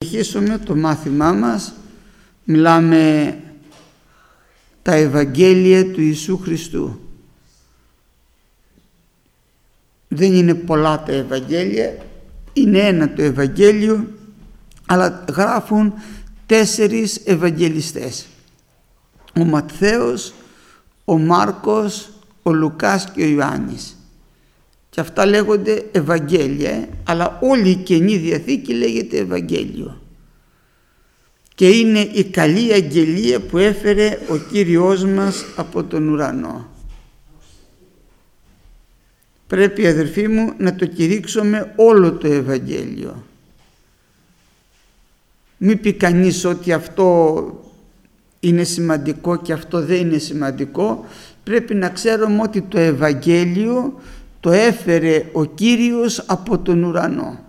συνεχίσουμε το μάθημά μας. Μιλάμε τα Ευαγγέλια του Ιησού Χριστού. Δεν είναι πολλά τα Ευαγγέλια, είναι ένα το Ευαγγέλιο, αλλά γράφουν 4 Ευαγγελιστές. Ο Ματθαίος, ο Μάρκος, ο Λουκάς και ο Ιωάννης. Και αυτά λέγονται Ευαγγέλια, αλλά όλη η Καινή Διαθήκη λέγεται Ευαγγέλιο. Και είναι η καλή αγγελία που έφερε ο Κύριος μας από τον ουρανό. Πρέπει, αδερφοί μου, να το κηρύξουμε όλο το Ευαγγέλιο. Μην πει κανείς ότι αυτό είναι σημαντικό και αυτό δεν είναι σημαντικό. Πρέπει να ξέρουμε ότι το Ευαγγέλιο το έφερε ο Κύριος από τον ουρανό.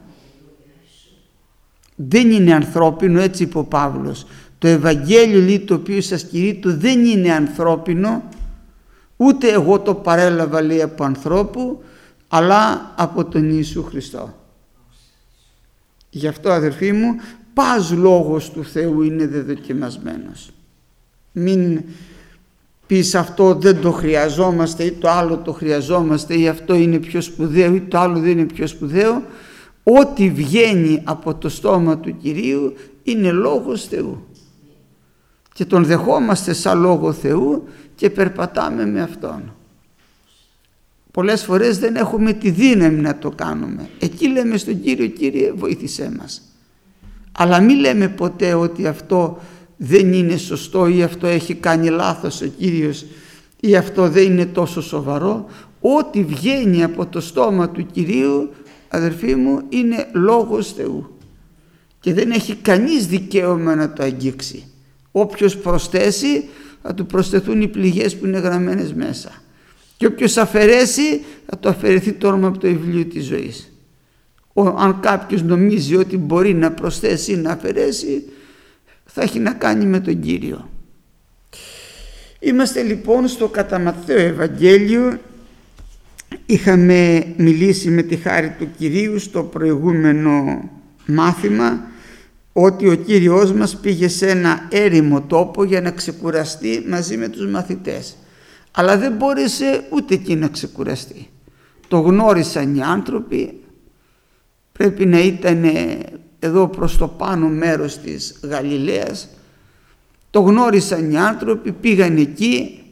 Δεν είναι ανθρώπινο, έτσι είπε ο Παύλος. Το Ευαγγέλιο, λέει, το οποίο σας κηρύττω, δεν είναι ανθρώπινο, ούτε εγώ το παρέλαβα, λέει, από ανθρώπου, αλλά από τον Ιησού Χριστό. Γι' αυτό, αδερφοί μου, πας λόγος του Θεού είναι δεδοκιμασμένος. Μην πεις αυτό δεν το χρειαζόμαστε ή το άλλο το χρειαζόμαστε ή αυτό είναι πιο σπουδαίο ή το άλλο δεν είναι πιο σπουδαίο. Ό,τι βγαίνει από το στόμα του Κυρίου είναι λόγος Θεού και τον δεχόμαστε σαν λόγο Θεού και περπατάμε με Αυτόν. Πολλές φορές δεν έχουμε τη δύναμη να το κάνουμε. Εκεί λέμε στον Κύριο, Κύριε, βοήθησέ μας. Αλλά μην λέμε ποτέ ότι αυτό δεν είναι σωστό ή αυτό έχει κάνει λάθος ο Κύριος ή αυτό δεν είναι τόσο σοβαρό. Ό,τι βγαίνει από το στόμα του Κυρίου, αδερφοί μου, είναι λόγος Θεού και δεν έχει κανείς δικαίωμα να το αγγίξει. Όποιος προσθέσει, θα του προσθεθούν οι πληγές που είναι γραμμένες μέσα, και όποιος αφαιρέσει, θα το αφαιρεθεί το όνομα από το βιβλίο της ζωής. Αν κάποιος νομίζει ότι μπορεί να προσθέσει ή να αφαιρέσει, θα έχει να κάνει με τον Κύριο. Είμαστε λοιπόν στο κατά Ματθαίο Ευαγγέλιο. Είχαμε μιλήσει με τη χάρη του Κυρίου στο προηγούμενο μάθημα ότι ο Κύριος μας πήγε σε ένα έρημο τόπο για να ξεκουραστεί μαζί με τους μαθητές, αλλά δεν μπόρεσε ούτε εκεί να ξεκουραστεί. Το γνώρισαν οι άνθρωποι, πρέπει να ήταν εδώ προς το πάνω μέρος της Γαλιλαίας, το γνώρισαν οι άνθρωποι, πήγαν εκεί,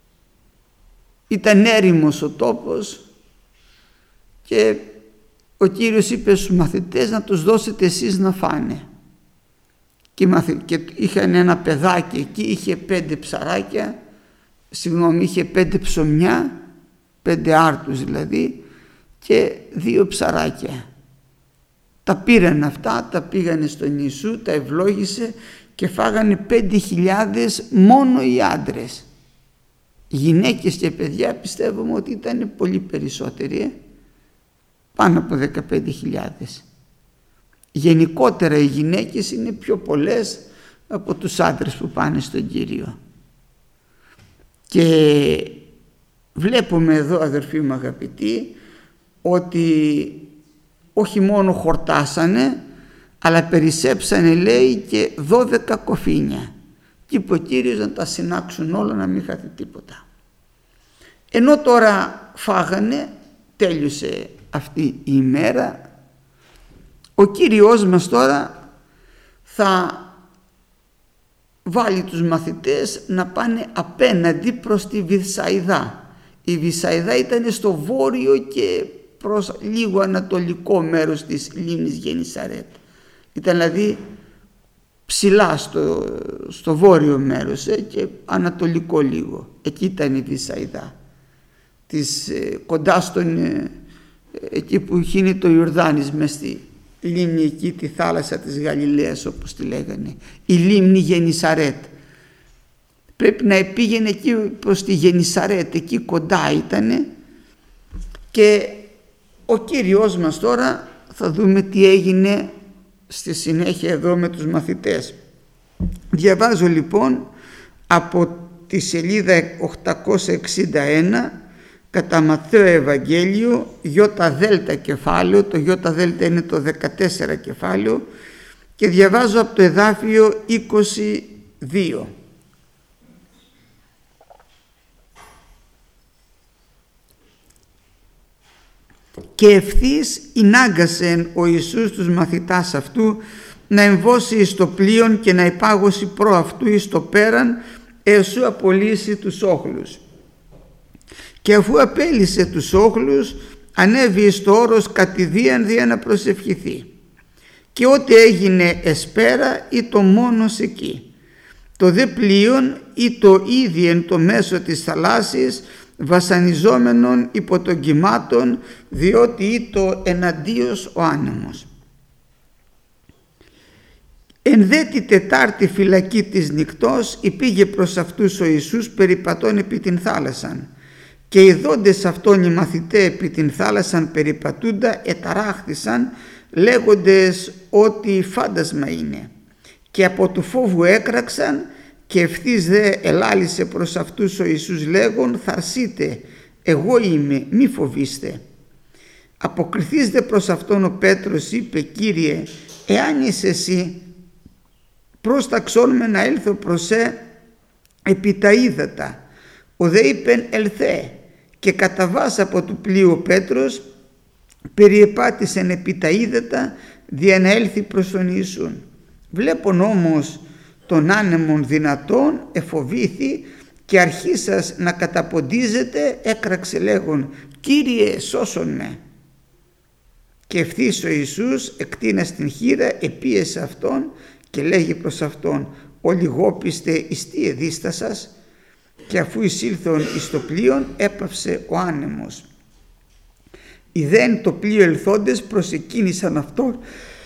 ήταν έρημος ο τόπος και ο Κύριος είπε στους μαθητές να τους δώσετε εσείς να φάνε. Και είχαν ένα παιδάκι εκεί, είχε 5 ψαράκια, είχε 5 ψωμιά, 5 άρτους δηλαδή, και 2 ψαράκια. Τα πήραν αυτά, τα πήγανε στον Ιησού, τα ευλόγησε και φάγανε 5.000 μόνο οι άντρες. Γυναίκες και παιδιά πιστεύουμε ότι ήταν πολύ περισσότεροι, πάνω από 15.000. Γενικότερα οι γυναίκες είναι πιο πολλές από τους άντρες που πάνε στον Κύριο. Και βλέπουμε εδώ, αδερφοί μου αγαπητοί, ότι όχι μόνο χορτάσανε, αλλά περισσέψανε, λέει, και 12 κοφίνια. Και είπε ο Κύριος να τα συνάξουν όλα, να μην χαθεί τίποτα. Ενώ τώρα φάγανε, τέλειωσε αυτή η ημέρα, ο Κύριος μας τώρα θα βάλει τους μαθητές να πάνε απέναντι προς τη Βηθσαϊδά. Η Βηθσαϊδά ήταν στο βόρειο και προς λίγο ανατολικό μέρος της λίμνης Γενισαρέτ. Ήταν δηλαδή ψηλά στο βόρειο μέρος και ανατολικό λίγο. Εκεί ήταν η Βηθσαϊδά. Κοντά εκεί που χύνει το Ιορδάνης, μες στη λίμνη εκεί, τη θάλασσα της Γαλιλαίας όπως τη λέγανε, η λίμνη Γενισαρέτ. Πρέπει να πήγαινε εκεί προς τη Γενισαρέτ, εκεί κοντά ήτανε. Και ο Κύριος μας τώρα θα δούμε τι έγινε στη συνέχεια εδώ με τους μαθητές. Διαβάζω λοιπόν από τη σελίδα 861 κατά Ματθαίο Ευαγγέλιο, ΙΔ κεφάλαιο, το ΙΔ είναι το 14 κεφάλαιο, Και διαβάζω από το εδάφιο 22. Και ευθύς ενάγκασεν ο Ιησούς τους μαθητάς αυτού να εμβώσει εις το πλοίον και να υπάγωσει προ αυτού εις το πέραν εσού απολύσει τους όχλους. Και αφού απέλυσε τους όχλους, ανέβη εις το όρος κατηδίαν δια να προσευχηθεί. Και ό,τι έγινε εσπέρα ή το μόνος εκεί. Το δε πλοίον ή το ήδη εν το μέσο της θαλάσσης βασανιζόμενον υπό των κυμάτων, διότι ήτο εναντίος ο άνεμος. Εν δε τη τετάρτη φυλακή της νυκτός υπήγε προς αυτούς ο Ιησούς περιπατών επί την θάλασσαν. Και ειδώντες αυτόν οι μαθητέ επί την θάλασσαν περιπατούντα εταράχθησαν, λέγοντες ότι φάντασμα είναι. Και από του φόβου έκραξαν, και ευθύς δε ελάλησε προς αυτούς ο Ιησούς λέγον, θαρσείτε, εγώ είμαι, μη φοβήστε. Αποκριθείς δε προς αυτόν ο Πέτρος είπε, Κύριε, εάν είσαι εσύ, πρόσταξόν με να έλθω προς επί τα ύδατα. Ο δε είπεν, ελθέ. Και κατά βάσα από του πλοίου ο Πέτρος περιεπάτησεν επί τα ύδατα δια να έλθει προς τον Ιησούν. Βλέπον όμως τον άνεμον δυνατόν εφοβήθη και αρχίσας να καταποντίζεται έκραξε λέγον, Κύριε σώσον με. Και ευθύς ο Ιησούς εκτείνας την χείρα επίεσε αυτόν και λέγει προς αυτόν, ο λιγόπιστε εις τι εδίστασας. Και αφού εισήλθον εις το πλοίον έπαυσε ο άνεμος. Ιδέν το πλοίο ελθόντες προσεκίνησαν αυτόν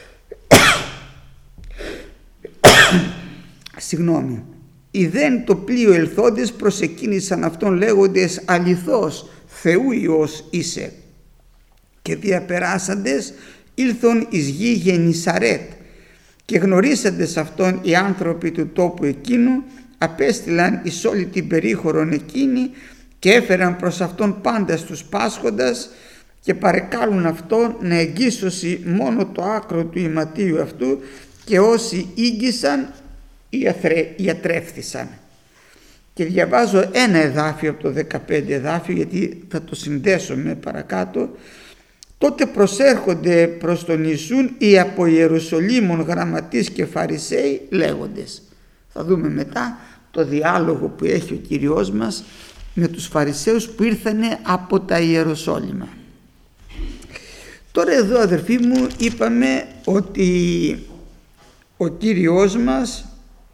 Ιδέν το πλοίο ελθόντες προσεκίνησαν αυτόν λέγοντες αληθώς Θεού Υιός είσαι. Και διαπεράσαντες ήλθον εις γη Γενισαρέτ και γνωρίσαντες αυτόν οι άνθρωποι του τόπου εκείνου απέστειλαν εις όλη την περίχωρον εκείνη και έφεραν προς αυτόν πάντα τους πάσχοντας και παρεκάλουν αυτόν να εγγύσωσει μόνο το άκρο του ηματίου αυτού και όσοι ήγγισαν ιατρεύθησαν. Και διαβάζω ένα εδάφιο από το 15 εδάφιο γιατί θα το συνδέσω με παρακάτω. Τότε προσέρχονται προς τον Ιησούν οι από Ιερουσαλήμων γραμματείς και Φαρισαίοι λέγοντες. Θα δούμε μετά το διάλογο που έχει ο Κύριος μας με τους Φαρισαίους που ήρθανε από τα Ιεροσόλυμα. Τώρα εδώ αδερφοί μου είπαμε ότι ο Κύριος μας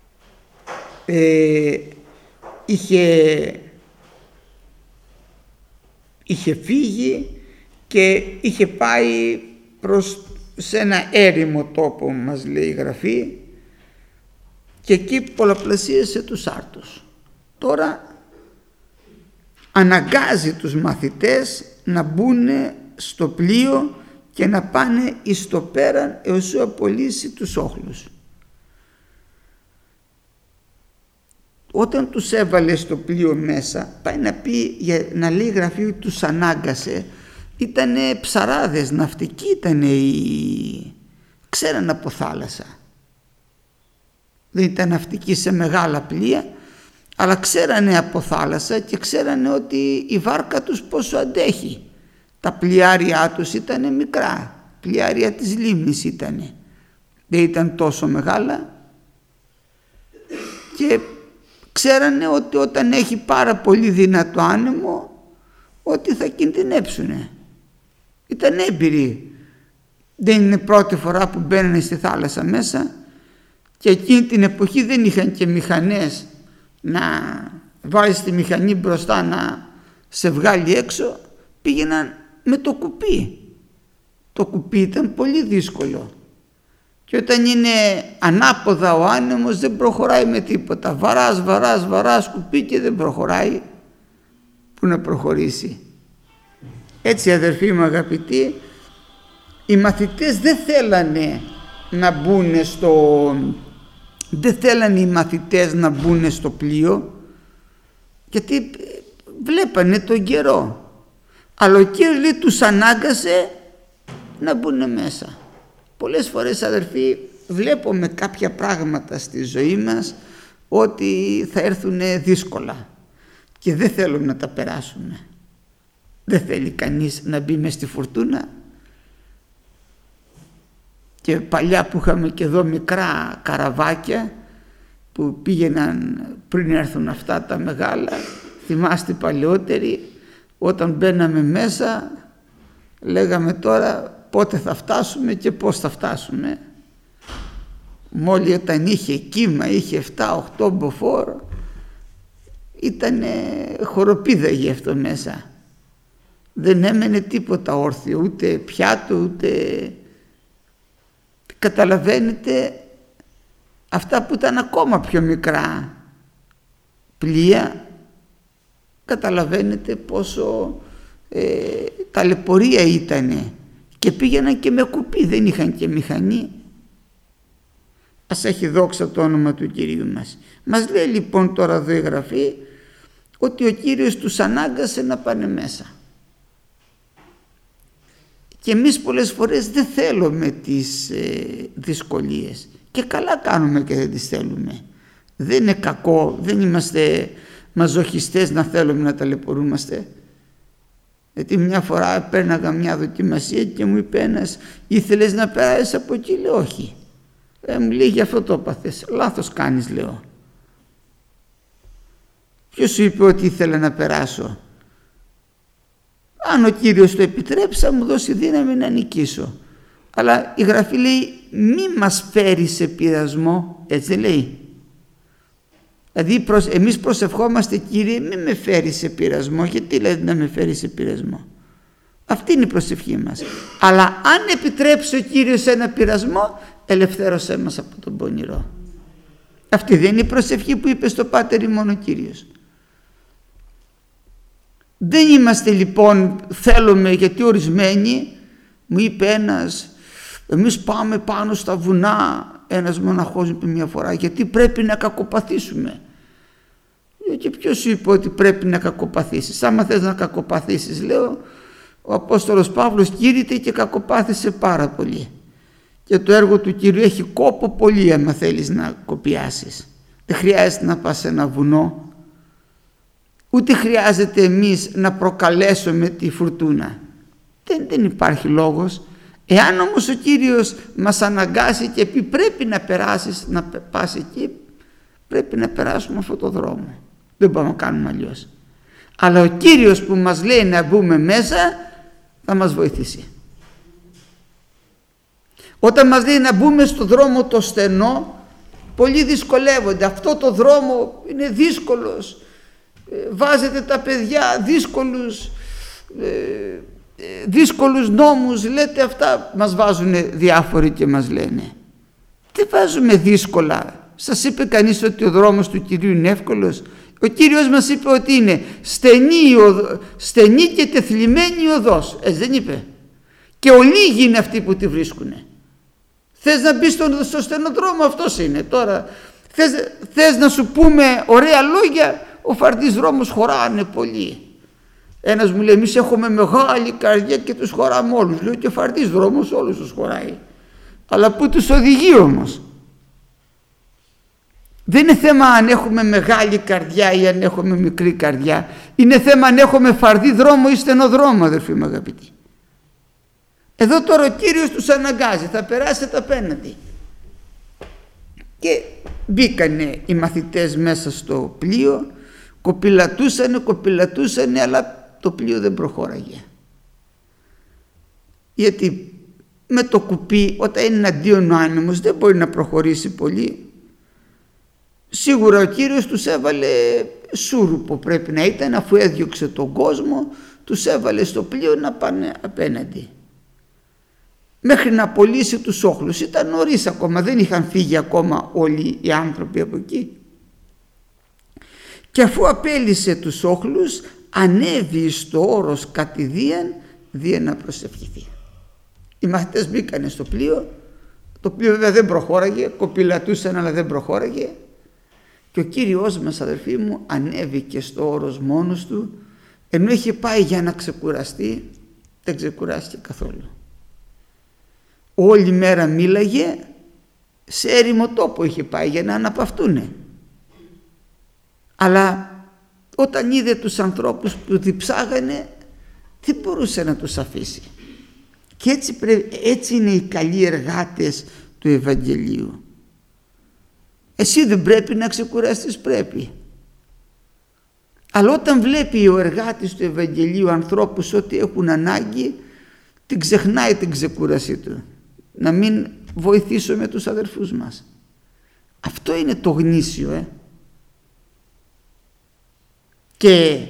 είχε φύγει και είχε πάει σε ένα έρημο τόπο μας λέει η Γραφή και εκεί πολλαπλασίασε τους άρτους. Τώρα αναγκάζει τους μαθητές να μπουν στο πλοίο και να πάνε εις το πέραν έως να απολύσει τους όχλους. Όταν τους έβαλε στο πλοίο μέσα, πάει να πει, να λέει η Γραφή ότι τους ανάγκασε, ήτανε ψαράδες, ναυτικοί ήτανε, ξέραν από θάλασσα. Δεν ήταν ναυτικοί σε μεγάλα πλοία, αλλά ξέρανε από θάλασσα και ξέρανε ότι η βάρκα τους πόσο αντέχει. Τα πλοιάρια τους ήτανε μικρά, πλοιάρια της λίμνης ήτανε. Δεν ήταν τόσο μεγάλα και ξέρανε ότι όταν έχει πάρα πολύ δυνατό άνεμο ότι θα κινδυνέψουνε. Ήταν έμπειροι. Δεν είναι πρώτη φορά που μπαίνανε στη θάλασσα μέσα και εκείνη την εποχή δεν είχαν και μηχανές να βάζεις τη μηχανή μπροστά να σε βγάλει έξω. Πήγαιναν με το κουπί. Το κουπί ήταν πολύ δύσκολο. Και όταν είναι ανάποδα ο άνεμος δεν προχωράει με τίποτα. Βαράς κουπί και δεν προχωράει. Πού να προχωρήσει. Έτσι αδερφοί μου αγαπητοί, οι μαθητές δεν θέλανε να μπουν να μπουν στο πλοίο γιατί βλέπανε τον καιρό. Αλλά ο Κύριος λέει τους ανάγκασε να μπουν μέσα. Πολλές φορές αδερφοί βλέπουμε κάποια πράγματα στη ζωή μας ότι θα έρθουν δύσκολα και δεν θέλουμε να τα περάσουμε. Δεν θέλει κανείς να μπει μες στη φουρτούνα. Και παλιά που είχαμε και εδώ μικρά καραβάκια που πήγαιναν πριν έρθουν αυτά τα μεγάλα, θυμάστε παλαιότεροι, όταν μπαίναμε μέσα λέγαμε τώρα πότε θα φτάσουμε και πώς θα φτάσουμε. Μόλι όταν είχε κύμα, είχε 7-8 μποφόρ, ήταν χοροπίδαγε αυτό μέσα. Δεν έμενε τίποτα όρθιο, ούτε πιάτο, ούτε... Καταλαβαίνετε, αυτά που ήταν ακόμα πιο μικρά πλοία, καταλαβαίνετε πόσο ταλαιπωρία ήτανε, και πήγαιναν και με κουπί, δεν είχαν και μηχανή. Ας έχει δόξα το όνομα του Κυρίου μας. Μας λέει λοιπόν τώρα εδώ η Γραφή ότι ο Κύριος τους ανάγκασε να πάνε μέσα. Και εμείς πολλές φορές δεν θέλουμε τις δυσκολίες, και καλά κάνουμε και δεν τις θέλουμε. Δεν είναι κακό, δεν είμαστε μαζοχιστές να θέλουμε να ταλαιπωρούμαστε. Γιατί μια φορά πέρναγα μια δοκιμασία και μου είπε ένας, ήθελες να περάσεις από εκεί? Λέω όχι. Μου λέει, γι' αυτό το έπαθες. Λάθος κάνεις, λέω. Ποιος σου είπε ότι ήθελα να περάσω? Αν ο Κύριος το επιτρέψει, θα μου δώσει δύναμη να νικήσω. Αλλά η Γραφή λέει μη μας φέρει σε πειρασμό, έτσι δεν λέει? Δηλαδή εμείς προσευχόμαστε, Κύριε μη με φέρει σε πειρασμό. Γιατί λέτε να με φέρει σε πειρασμό? Αυτή είναι η προσευχή μας. Αλλά αν επιτρέψει ο Κύριος ένα πειρασμό, ελευθέρωσέ μας από τον πονηρό. Αυτή δεν είναι η προσευχή που είπε στο Πάτερ ημών ο Κύριος? Δεν είμαστε λοιπόν, θέλουμε, γιατί ορισμένοι, μου είπε ένας, εμείς πάμε πάνω στα βουνά, ένας μοναχός είπε μια φορά, γιατί πρέπει να κακοπαθήσουμε. Και ποιος σου είπε ότι πρέπει να κακοπαθήσεις? Άμα θες να κακοπαθήσεις, λέω, ο Απόστολος Παύλος κήρυτε και κακοπάθησε πάρα πολύ. Και το έργο του Κυρίου έχει κόπο πολύ άμα θέλεις να κοπιάσεις. Δεν χρειάζεται να πας σε ένα βουνό, ούτε χρειάζεται εμείς να προκαλέσουμε τη φουρτούνα. Δεν υπάρχει λόγος. Εάν όμως ο Κύριος μας αναγκάσει και πει πρέπει να περάσεις, να πας εκεί, πρέπει να περάσουμε αυτόν τον δρόμο. Δεν μπορούμε να κάνουμε αλλιώς. Αλλά ο Κύριος που μας λέει να μπούμε μέσα θα μας βοηθήσει. Όταν μας λέει να μπούμε στο δρόμο το στενό, πολλοί δυσκολεύονται. Αυτό το δρόμο είναι δύσκολος. Βάζετε τα παιδιά δύσκολους νόμους, λέτε, αυτά μας βάζουν διάφοροι και μας λένε. Δεν βάζουμε δύσκολα. Σας είπε κανείς ότι ο δρόμος του Κυρίου είναι εύκολος? Ο Κύριος μας είπε ότι είναι στενή και τεθλιμμένη οδός, έτσι δεν είπε? Και ολίγοι είναι αυτοί που τη βρίσκουνε. Θες να μπεις στο στενό δρόμο, αυτός είναι. Τώρα θες να σου πούμε ωραία λόγια, ο φαρδής δρόμος χωράνε πολύ. Ένας μου λέει, εμείς έχουμε μεγάλη καρδιά και τους χωράμε όλους. Λέω, και ο φαρδής δρόμος όλους τους χωράει. Αλλά πού τους οδηγεί όμως? Δεν είναι θέμα αν έχουμε μεγάλη καρδιά ή αν έχουμε μικρή καρδιά. Είναι θέμα αν έχουμε φαρδί δρόμο ή στενό δρόμο, αδερφοί μου αγαπητοί. Εδώ τώρα ο Κύριος τους αναγκάζει, θα περάσετε απέναντι. Και μπήκανε οι μαθητές μέσα στο πλοίο, κοπηλατούσανε, αλλά το πλοίο δεν προχώραγε. Γιατί με το κουπί, όταν είναι εναντίον ο άνεμος, δεν μπορεί να προχωρήσει πολύ. Σίγουρα ο Κύριος τους έβαλε σούρουπο, πρέπει να ήταν, αφού έδιωξε τον κόσμο, τους έβαλε στο πλοίο να πάνε απέναντι. Μέχρι να απολύσει τους όχλους. Ήταν νωρίς ακόμα, δεν είχαν φύγει ακόμα όλοι οι άνθρωποι από εκεί. Και αφού απέλυσε τους όχλους, ανέβη στο όρος κατηδίαν δια να προσευχηθεί. Οι μαθητές μπήκανε στο πλοίο. Το πλοίο βέβαια δεν προχώραγε, κοπηλατούσαν αλλά δεν προχώραγε. Και ο Κύριος μας, αδερφοί μου, ανέβηκε στο όρος μόνος του, ενώ είχε πάει για να ξεκουραστεί, δεν ξεκουράστηκε καθόλου. Όλη μέρα μίλαγε, σε έρημο τόπο είχε πάει για να αναπαυτούνε. Αλλά όταν είδε τους ανθρώπους που διψάγανε, δεν μπορούσε να τους αφήσει. Και έτσι είναι οι καλοί εργάτες του Ευαγγελίου. Εσύ δεν πρέπει να ξεκουραστείς, πρέπει. Αλλά όταν βλέπει ο εργάτης του Ευαγγελίου ανθρώπους ότι έχουν ανάγκη, την ξεχνάει την ξεκούρασή του. Να μην βοηθήσουμε τους αδερφούς μας. Αυτό είναι το γνήσιο. Και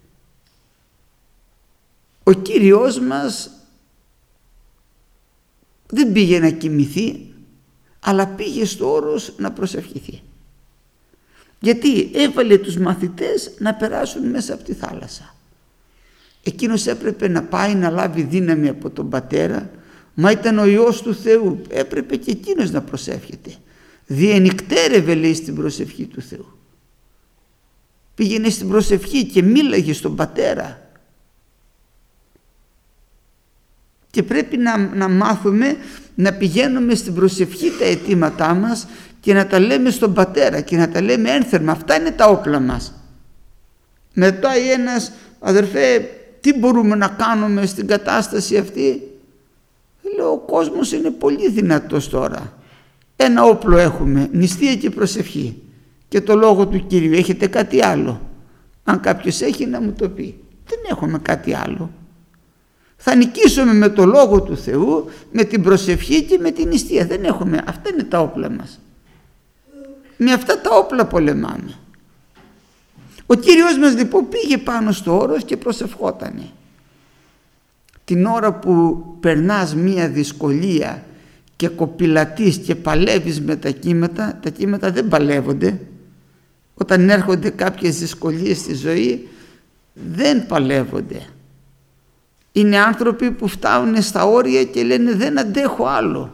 ο Κύριος μας δεν πήγε να κοιμηθεί, αλλά πήγε στο όρος να προσευχηθεί. Γιατί έβαλε τους μαθητές να περάσουν μέσα από τη θάλασσα. Εκείνος έπρεπε να πάει να λάβει δύναμη από τον Πατέρα, μα ήταν ο Υιός του Θεού, έπρεπε και εκείνος να προσεύχεται. Διενυκτέρευε, λέει, στην προσευχή του Θεού. Πήγαινε στην προσευχή και μίλαγε στον Πατέρα. Και πρέπει να μάθουμε να πηγαίνουμε στην προσευχή τα αιτήματά μας και να τα λέμε στον Πατέρα και να τα λέμε ένθερμα. Αυτά είναι τα όπλα μας. Μετά ένας, αδερφέ, τι μπορούμε να κάνουμε στην κατάσταση αυτή? Λέω, ο κόσμος είναι πολύ δυνατός τώρα. Ένα όπλο έχουμε, νηστεία και προσευχή και το λόγο του Κυρίου. Έχετε κάτι άλλο? Αν κάποιος έχει να μου το πει. Δεν έχουμε κάτι άλλο. Θα νικήσουμε με το λόγο του Θεού, με την προσευχή και με την νηστεία. Δεν έχουμε. Αυτά είναι τα όπλα μας. Με αυτά τα όπλα πολεμάμε. Ο Κύριος μας λοιπόν πήγε πάνω στο όρος και προσευχότανε. Την ώρα που περνάς μία δυσκολία και κοπηλατείς και παλεύεις με τα κύματα δεν παλεύονται. Όταν έρχονται κάποιες δυσκολίες στη ζωή δεν παλεύονται. Είναι άνθρωποι που φτάνουν στα όρια και λένε δεν αντέχω άλλο.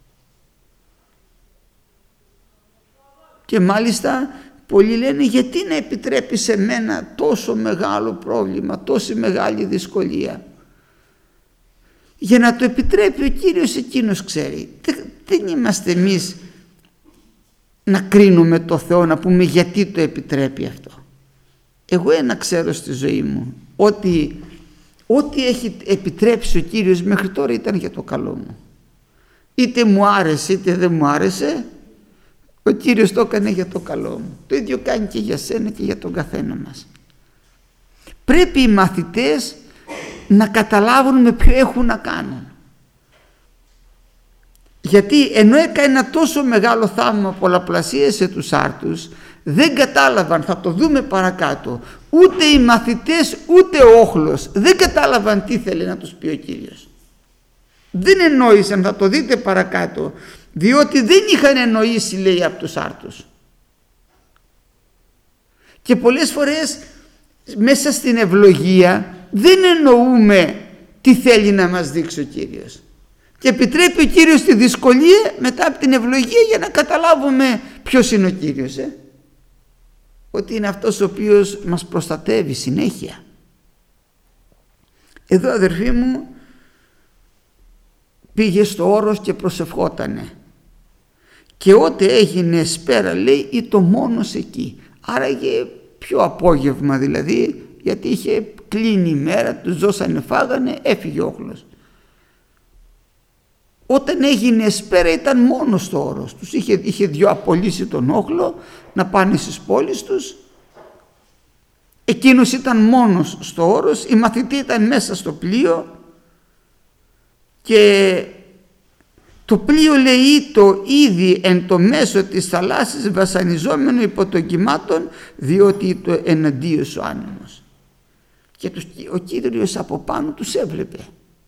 Και μάλιστα πολλοί λένε γιατί να επιτρέπει σε μένα τόσο μεγάλο πρόβλημα, τόση μεγάλη δυσκολία? Για να το επιτρέπει ο Κύριος, εκείνος ξέρει. Δεν είμαστε εμείς να κρίνουμε το Θεό, να πούμε γιατί το επιτρέπει αυτό. Εγώ ένα ξέρω στη ζωή μου, ό,τι έχει επιτρέψει ο Κύριος μέχρι τώρα ήταν για το καλό μου. Είτε μου άρεσε είτε δεν μου άρεσε, ο Κύριος το έκανε για το καλό μου. Το ίδιο κάνει και για σένα και για τον καθένα μας. Πρέπει οι μαθητές να καταλάβουν με ποιο έχουν να κάνουν. Γιατί ενώ έκανε ένα τόσο μεγάλο θαύμα, πολλαπλασίασε τους άρτους, δεν κατάλαβαν, θα το δούμε παρακάτω, ούτε οι μαθητές ούτε ο όχλος δεν κατάλαβαν τι θέλει να τους πει ο Κύριος. Δεν εννοήσαν, θα το δείτε παρακάτω, διότι δεν είχαν εννοήσει, λέει, από τους άρτους. Και πολλές φορές μέσα στην ευλογία δεν εννοούμε τι θέλει να μας δείξει ο Κύριος. Και επιτρέπει ο Κύριος τη δυσκολία μετά από την ευλογία για να καταλάβουμε ποιος είναι ο Κύριος. Ότι είναι αυτός ο οποίος μας προστατεύει συνέχεια. Εδώ, αδερφοί μου, πήγε στο όρος και προσευχότανε. Και ό,τι έγινε σπέρα, λέει, ήταν μόνος εκεί. Άραγε πιο απόγευμα δηλαδή, γιατί είχε κλείνει η μέρα, τους δώσανε, φάγανε, έφυγε ο όχλος. Όταν έγινε σπέρα ήταν μόνος στο όρος. Τους είχε δυο απολύσει τον όχλο να πάνε στις πόλεις τους. Εκείνος ήταν μόνος στο όρος, οι μαθητοί ήταν μέσα στο πλοίο και το πλοίο, λέει, το ήδη εν το μέσο της θαλάσσης βασανιζόμενο υπό των κυμάτων, διότι το εναντίωσε ο άνεμος. Και ο Κύριος από πάνω τους έβλεπε.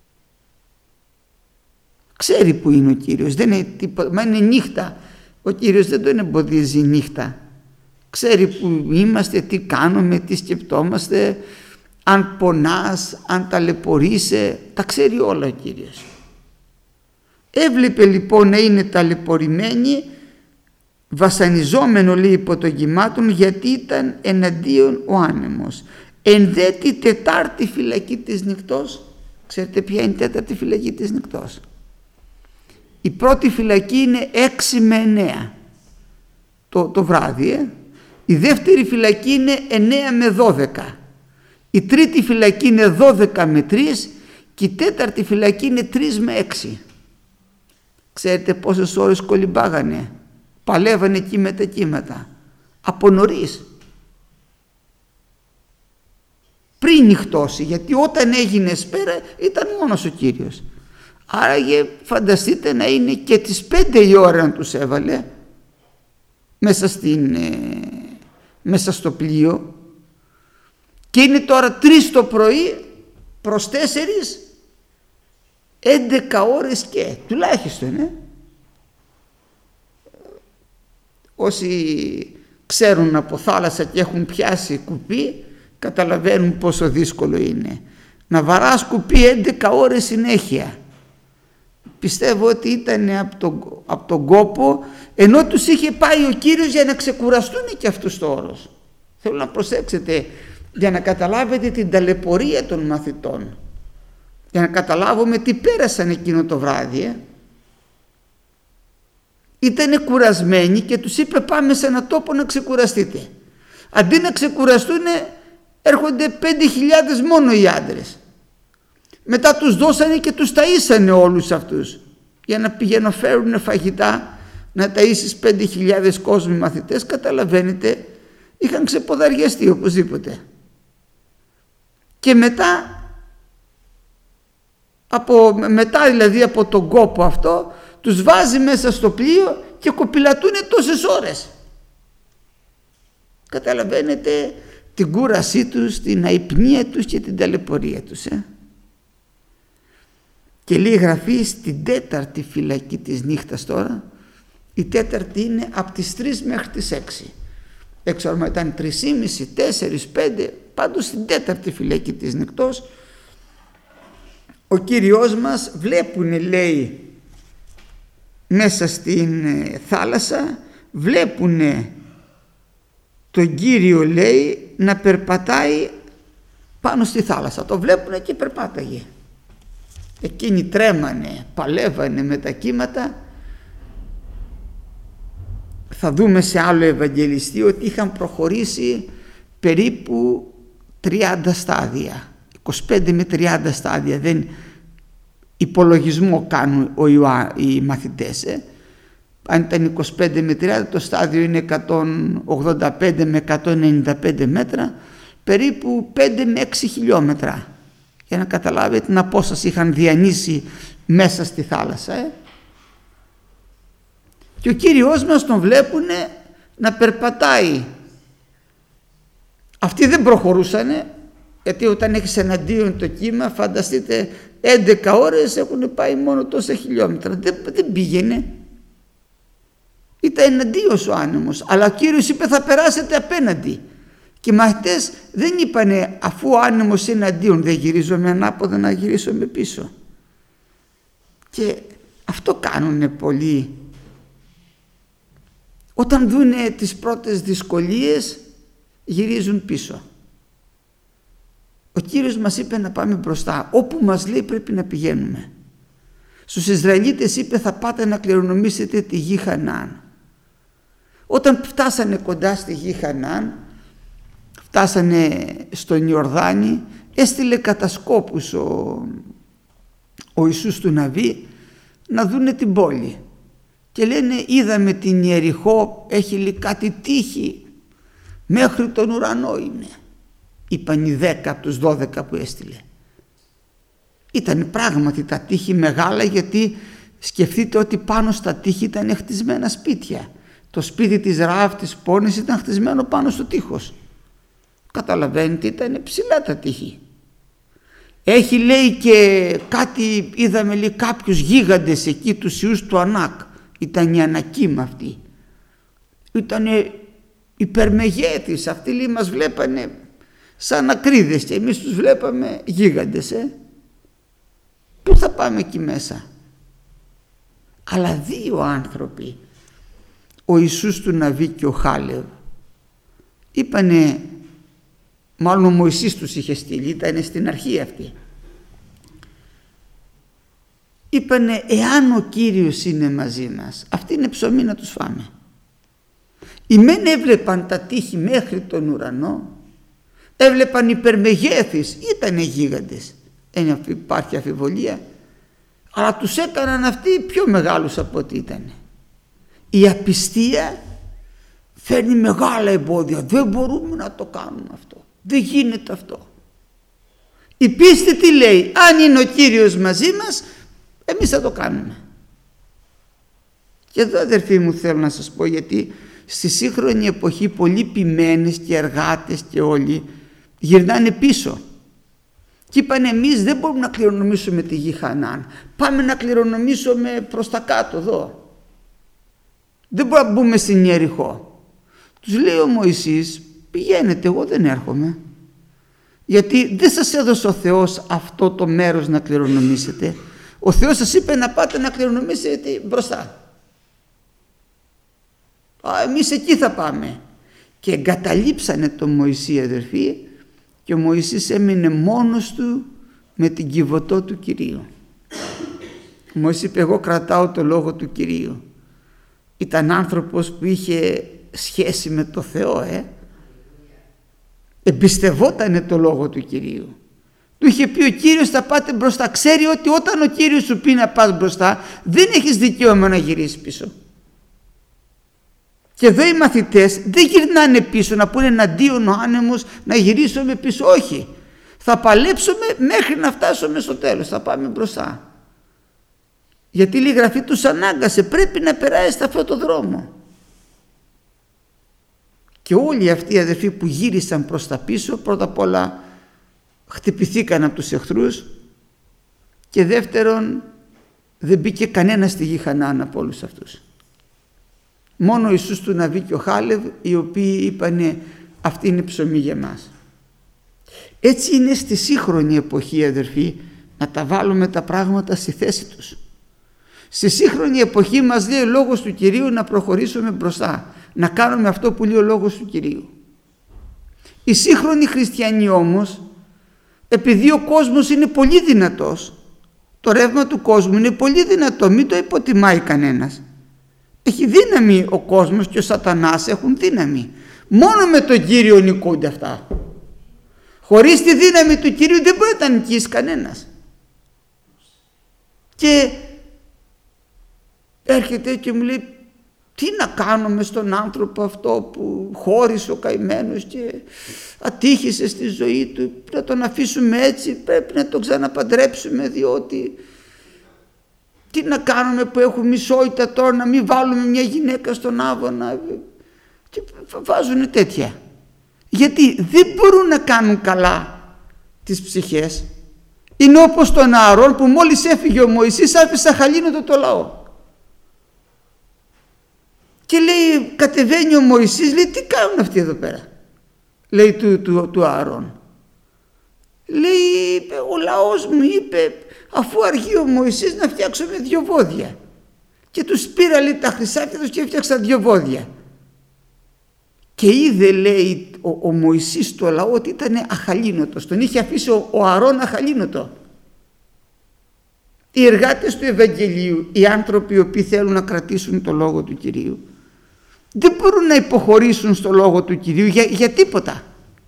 Ξέρει που είναι ο Κύριος, δεν είναι τίποτα, μα είναι νύχτα. Ο Κύριος δεν τον εμποδίζει νύχτα. Ξέρει που είμαστε, τι κάνουμε, τι σκεπτόμαστε, αν πονάς, αν ταλαιπωρείσαι, τα ξέρει όλα ο Κύριος. Έβλεπε λοιπόν να είναι ταλαιπωρημένοι, βασανιζόμενο, λέει, υπό των κυμάτων, γιατί ήταν εναντίον ο άνεμος. Εν δε τη τετάρτη φυλακή της νυχτός, ξέρετε ποια είναι η τέταρτη φυλακή της νυχτός? Η πρώτη φυλακή είναι 6 με 9 το βράδυ. Η δεύτερη φυλακή είναι 9 με 12. Η τρίτη φυλακή είναι 12 με 3 και η τέταρτη φυλακή είναι 3 με 6. Ξέρετε πόσες ώρες κολυμπάγανε, παλεύανε εκεί με τα κύματα από νωρίς, πριν νυχτώσει, γιατί όταν έγινε σπέρα ήταν μόνος ο Κύριος. Άραγε φανταστείτε να είναι και τις 5 η ώρα να τους έβαλε μέσα στο πλοίο, και είναι τώρα 3 το πρωί προς 4, 11 ώρες και τουλάχιστον. Όσοι ξέρουν από θάλασσα και έχουν πιάσει κουπί καταλαβαίνουν πόσο δύσκολο είναι να βαράς κουπί 11 ώρες συνέχεια. Πιστεύω ότι ήταν από τον κόπο, ενώ τους είχε πάει ο Κύριος για να ξεκουραστούν και αυτούς το όρος. Θέλω να προσέξετε για να καταλάβετε την ταλαιπωρία των μαθητών, για να καταλάβουμε τι πέρασαν εκείνο το βράδυ. Ήτανε κουρασμένοι και τους είπε πάμε σε ένα τόπο να ξεκουραστείτε. Αντί να ξεκουραστούν έρχονται 5.000 μόνο οι άντρες. Μετά τους δώσανε και τους ταΐσανε όλους αυτούς για να πηγαίνουν φέρουν φαγητά, να ταΐσεις 5.000 κόσμοι μαθητές. Καταλαβαίνετε, είχαν ξεποδαριαστεί οπωσδήποτε. Και μετά δηλαδή από τον κόπο αυτό τους βάζει μέσα στο πλοίο και κοπηλατούν τόσες ώρες. Καταλαβαίνετε την κούρασή τους, την αϊπνία τους και την ταλαιπωρία τους. Και λέει γραφή στην τέταρτη φυλακή της νύχτας τώρα. Η τέταρτη είναι από τις 3 μέχρι τις 6. Έξω ήταν 3,5, 4, 5, πάντως στην τέταρτη φυλακή της νυχτός ο Κύριος μας βλέπουνε, λέει, μέσα στην θάλασσα, βλέπουνε τον Κύριο, λέει, να περπατάει πάνω στη θάλασσα. Το βλέπουνε και περπάταγε. Εκείνοι τρέμανε, παλεύανε με τα κύματα. Θα δούμε σε άλλο Ευαγγελιστή ότι είχαν προχωρήσει περίπου 30 στάδια, 25 με 30 στάδια. Δεν υπολογισμό κάνουν οι μαθητές. Αν ήταν 25 με 30, το στάδιο είναι 185 με 195 μέτρα, περίπου 5 με 6 χιλιόμετρα, για να καταλάβετε την απόσταση είχαν διανύσει μέσα στη θάλασσα. Και ο Κύριος μας τον βλέπουνε να περπατάει. Αυτοί δεν προχωρούσανε, γιατί όταν έχεις εναντίον το κύμα, φανταστείτε 11 ώρες έχουν πάει μόνο τόσα χιλιόμετρα. Δεν πήγαινε. Ήταν εναντίος ο άνεμος, αλλά ο Κύριος είπε θα περάσετε απέναντι. Και οι μαθητές δεν είπανε αφού ο άνεμος είναι εναντίον, δεν γυρίζω με ανάποδα να γυρίσω με πίσω. Και αυτό κάνουνε πολλοί. Όταν δούνε τις πρώτες δυσκολίες γυρίζουν πίσω. Ο Κύριος μας είπε να πάμε μπροστά. Όπου μας λέει πρέπει να πηγαίνουμε. Στους Ισραηλίτες είπε θα πάτε να κληρονομήσετε τη γη Χαναάν. Όταν φτάσανε κοντά στη γη Χαναάν, φτάσανε στον Ιορδάνη, έστειλε κατασκόπους ο Ιησούς του Ναβί να δούνε την πόλη. Και λένε είδαμε την Ιεριχώ, έχει λέει κάτι τείχη, μέχρι τον ουρανό είναι. Είπαν οι 10 από τους 12 που έστειλε. Ήταν πράγματι τα τείχη μεγάλα, γιατί σκεφτείτε ότι πάνω στα τείχη ήταν χτισμένα σπίτια. Το σπίτι της Ραάβ της πόνης ήταν χτισμένο πάνω στο τείχος. Καταλαβαίνετε, ήταν ψηλά τα τείχη. Έχει λέει και κάτι, είδαμε λέει κάποιους γίγαντες εκεί, τους ιούς του Ανάκ. Ήταν οι Ανακίμ αυτοί. Ήτανε υπερμεγέθης. Αυτοί λέει μας βλέπανε σαν ακρίδες και εμείς τους βλέπαμε γίγαντες. Πού θα πάμε εκεί μέσα? Αλλά 2 άνθρωποι, ο Ιησούς του Ναβί και ο Χάλευ, είπανε, μάλλον ο Μωυσής τους είχε στείλει, ήταν στην αρχή αυτή. είπανε εάν ο Κύριος είναι μαζί μας, αυτή είναι ψωμί να τους φάμε. Οι μεν έβλεπαν τα τείχη μέχρι τον ουρανό, έβλεπαν υπερμεγέθης, ήτανε γίγαντες, υπάρχει αμφιβολία, αλλά τους έκαναν αυτοί πιο μεγάλους από ό,τι ήτανε. Η απιστία φέρνει μεγάλα εμπόδια, δεν μπορούμε να το κάνουμε αυτό, δεν γίνεται αυτό. Η πίστη τι λέει? Αν είναι ο Κύριος μαζί μας, εμείς θα το κάνουμε. Και εδώ, αδερφοί μου, θέλω να σας πω, γιατί στη σύγχρονη εποχή πολλοί ποιμένες και εργάτες και όλοι γυρνάνε πίσω και είπαν εμείς δεν μπορούμε να κληρονομήσουμε τη γη Χανaan, πάμε να κληρονομήσουμε προς τα κάτω εδώ, δεν μπορούμε να μπούμε στην Ιεριχώ. Τους λέει ο Μωυσής, πηγαίνετε, εγώ δεν έρχομαι, γιατί δεν σας έδωσε ο Θεός αυτό το μέρος να κληρονομήσετε. Ο Θεός σας είπε να πάτε να κληρονομήσετε μπροστά. Εμείς εκεί θα πάμε. Και εγκαταλείψανε τον Μωυσή, αδερφοί, και ο Μωυσής έμεινε μόνος του με την κυβωτό του Κυρίου. Ο Μωυσής είπε, εγώ κρατάω το λόγο του Κυρίου. Ήταν άνθρωπος που είχε σχέση με το Θεό, εμπιστευότανε το λόγο του Κυρίου. Του είχε πει ο Κύριος θα πάτε μπροστά. Ξέρει ότι όταν ο Κύριος σου πει να πας μπροστά, δεν έχεις δικαίωμα να γυρίσεις πίσω. Και εδώ οι μαθητές δεν γυρνάνε πίσω να πούνε εναντίον ο άνεμος, να γυρίσουμε πίσω. Όχι, θα παλέψουμε μέχρι να φτάσουμε στο τέλος, θα πάμε μπροστά. Γιατί η Γραφή τους ανάγκασε, πρέπει να περάσει σε αυτόν τον δρόμο. Και όλοι αυτοί οι αδερφοί που γύρισαν προς τα πίσω, πρώτα απ' όλα χτυπηθήκαν από τους εχθρούς και δεύτερον δεν μπήκε κανένα στη γη Χανaan από όλους αυτούς. Μόνο ο Ιησούς του Ναβί και ο Χάλευ, οι οποίοι είπανε αυτή είναι ψωμί για μας. Έτσι είναι στη σύγχρονη εποχή, αδερφοί, να τα βάλουμε τα πράγματα στη θέση τους. Στη σύγχρονη εποχή μας λέει ο λόγος του Κυρίου να προχωρήσουμε μπροστά, να κάνουμε αυτό που λέει ο λόγος του Κυρίου. Οι σύγχρονοι χριστιανοί όμως, επειδή ο κόσμος είναι πολύ δυνατός, το ρεύμα του κόσμου είναι πολύ δυνατό, μην το υποτιμάει κανένας. Έχει δύναμη ο κόσμος και ο σατανάς έχουν δύναμη. Μόνο με τον Κύριο νικούνται αυτά. Χωρίς τη δύναμη του Κυρίου δεν μπορεί να τα νικήσει κανένας. Και έρχεται και μου λέει, τι να κάνουμε στον άνθρωπο αυτό που χώρισε ο καημένος και ατύχησε στη ζωή του, να τον αφήσουμε έτσι, πρέπει να τον ξαναπαντρέψουμε, διότι τι να κάνουμε που έχουμε ισότητα τώρα, να μην βάλουμε μια γυναίκα στον άβονα, και βάζουν τέτοια. Γιατί δεν μπορούν να κάνουν καλά τις ψυχές. Είναι όπως τον Ααρών που μόλις έφυγε ο Μωυσής άφησε χαλήνοτο το λαό. Και λέει, κατεβαίνει ο Μωυσής, λέει, τι κάνουν αυτοί εδώ πέρα, λέει του Ααρών. Λέει, ο λαός μου είπε, αφού αργεί ο Μωυσής να φτιάξουμε 2 βόδια. Και τους πήρα, λέει, τα χρυσάφια τους και έφτιαξα 2 βόδια. Και είδε, λέει, ο Μωυσής το λαό ότι ήταν αχαλήνοτος. Τον είχε αφήσει ο Ααρών αχαλήνοτο. Οι εργάτες του Ευαγγελίου, οι άνθρωποι οι οποίοι θέλουν να κρατήσουν το λόγο του Κυρίου, δεν μπορούν να υποχωρήσουν στο λόγο του Κυρίου για τίποτα.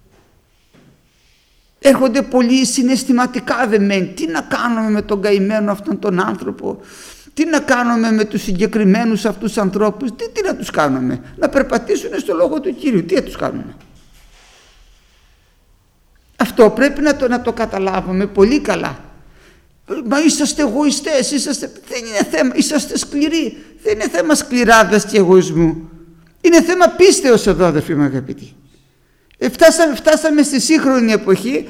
Έρχονται πολύ συναισθηματικά δεμένοι. Τι να κάνουμε με τον καημένο αυτόν τον άνθρωπο, τι να κάνουμε με τους συγκεκριμένους αυτούς ανθρώπους, τι να τους κάνουμε, να περπατήσουν στο λόγο του Κυρίου, τι να τους κάνουμε. Αυτό πρέπει να το καταλάβουμε πολύ καλά. Μα είσαστε εγωιστές, δεν είναι θέμα, είσαστε σκληροί, δεν είναι θέμα σκληράδας και εγωισμού, είναι θέμα πίστεως εδώ, αδερφοί μου αγαπητοί. Φτάσαμε στη σύγχρονη εποχή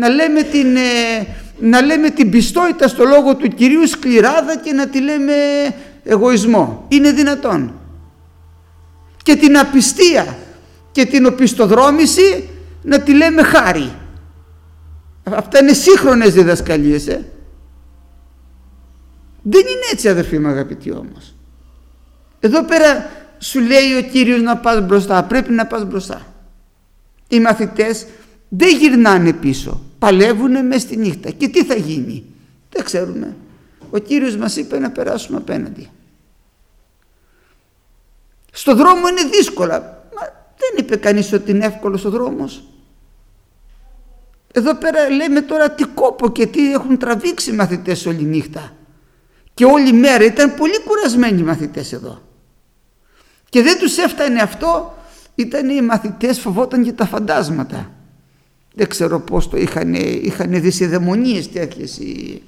να λέμε την πιστότητα στο λόγο του Κυρίου σκληράδα και να τη λέμε εγωισμό. Είναι δυνατόν? Και την απιστία και την οπισθοδρόμηση να τη λέμε χάρη. Αυτά είναι σύγχρονες διδασκαλίες. Δεν είναι έτσι, αδερφοί μου αγαπητοί, όμως. Εδώ πέρα σου λέει ο Κύριος να πας μπροστά, πρέπει να πας μπροστά. Οι μαθητές δεν γυρνάνε πίσω, παλεύουνε μες στη νύχτα. Και τι θα γίνει? Δεν ξέρουμε. Ο Κύριος μας είπε να περάσουμε απέναντι. Στο δρόμο είναι δύσκολα. Μα δεν είπε κανείς ότι είναι εύκολος ο δρόμος. Εδώ πέρα λέμε τώρα τι κόπο και τι έχουν τραβήξει οι μαθητές όλη νύχτα. Και όλη μέρα ήταν πολύ κουρασμένοι οι μαθητές εδώ. Και δεν τους έφτανε αυτό, ήταν οι μαθητές, φοβόταν και τα φαντάσματα. Δεν ξέρω πώς το είχαν δυσιδαιμονίες τέτοιες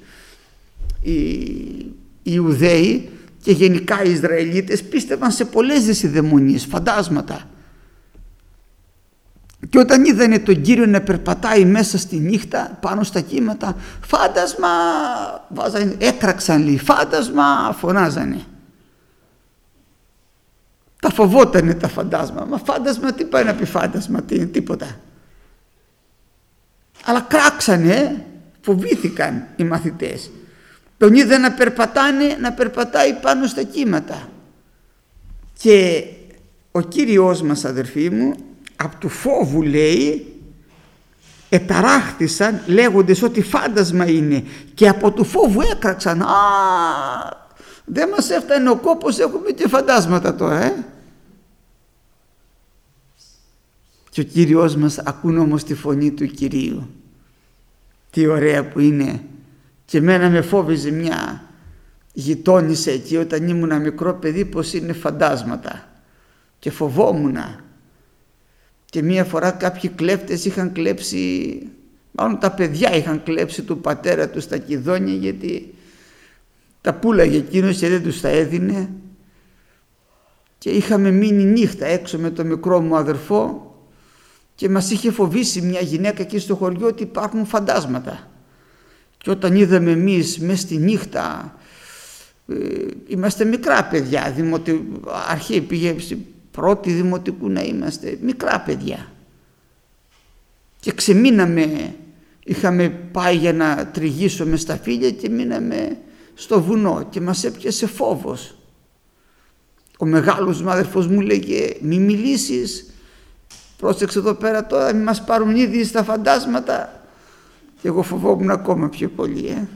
οι Ιουδαίοι και γενικά οι Ισραηλίτες πίστευαν σε πολλές δυσιδαιμονίες, φαντάσματα. Και όταν είδανε τον Κύριο να περπατάει μέσα στη νύχτα πάνω στα κύματα, φάντασμα, έκραξαν λέει, φάντασμα, φωνάζανε. Τα φοβότανε τα φαντάσμα. Μα φάντασμα, τι πάει να πει φάντασμα, τι είναι, τίποτα. Αλλά κράξανε, φοβήθηκαν οι μαθητές. Τον είδα να περπατάει πάνω στα κύματα. Και ο Κύριος μας, αδερφοί μου, από του φόβου λέει, εταράχθησαν λέγοντες ότι φάντασμα είναι, και από του φόβου έκραξαν. Δεν μας έφτανε ο κόπος, έχουμε και φαντάσματα τώρα, Και ο Κύριος μας, ακούν όμως τη φωνή του Κυρίου. Τι ωραία που είναι. Και εμένα με φόβιζε μια γειτόνισσα εκεί όταν ήμουν μικρό παιδί, πως είναι φαντάσματα, και φοβόμουνα. Και μία φορά κάποιοι κλέφτες είχαν κλέψει, μάλλον τα παιδιά είχαν κλέψει του πατέρα του στα κηδόνια, γιατί τα πούλαγε εκείνος και δεν τους τα έδινε, και είχαμε μείνει νύχτα έξω με το μικρό μου αδερφό και μας είχε φοβήσει μια γυναίκα εκεί στο χωριό ότι υπάρχουν φαντάσματα. Και όταν είδαμε εμείς μες στη νύχτα, είμαστε μικρά παιδιά, αρχή πήγε πρώτη δημοτικού να είμαστε, μικρά παιδιά, και ξεμείναμε, είχαμε πάει για να τριγίσουμε στα φύλλα και μείναμε στο βουνό και μας έπιασε φόβος. Ο μεγάλος μου αδερφός μου λέγε, μη μιλήσεις, πρόσεξε εδώ πέρα τώρα, μη μας πάρουν ήδη στα φαντάσματα. Και εγώ φοβόμουν ακόμα πιο πολύ.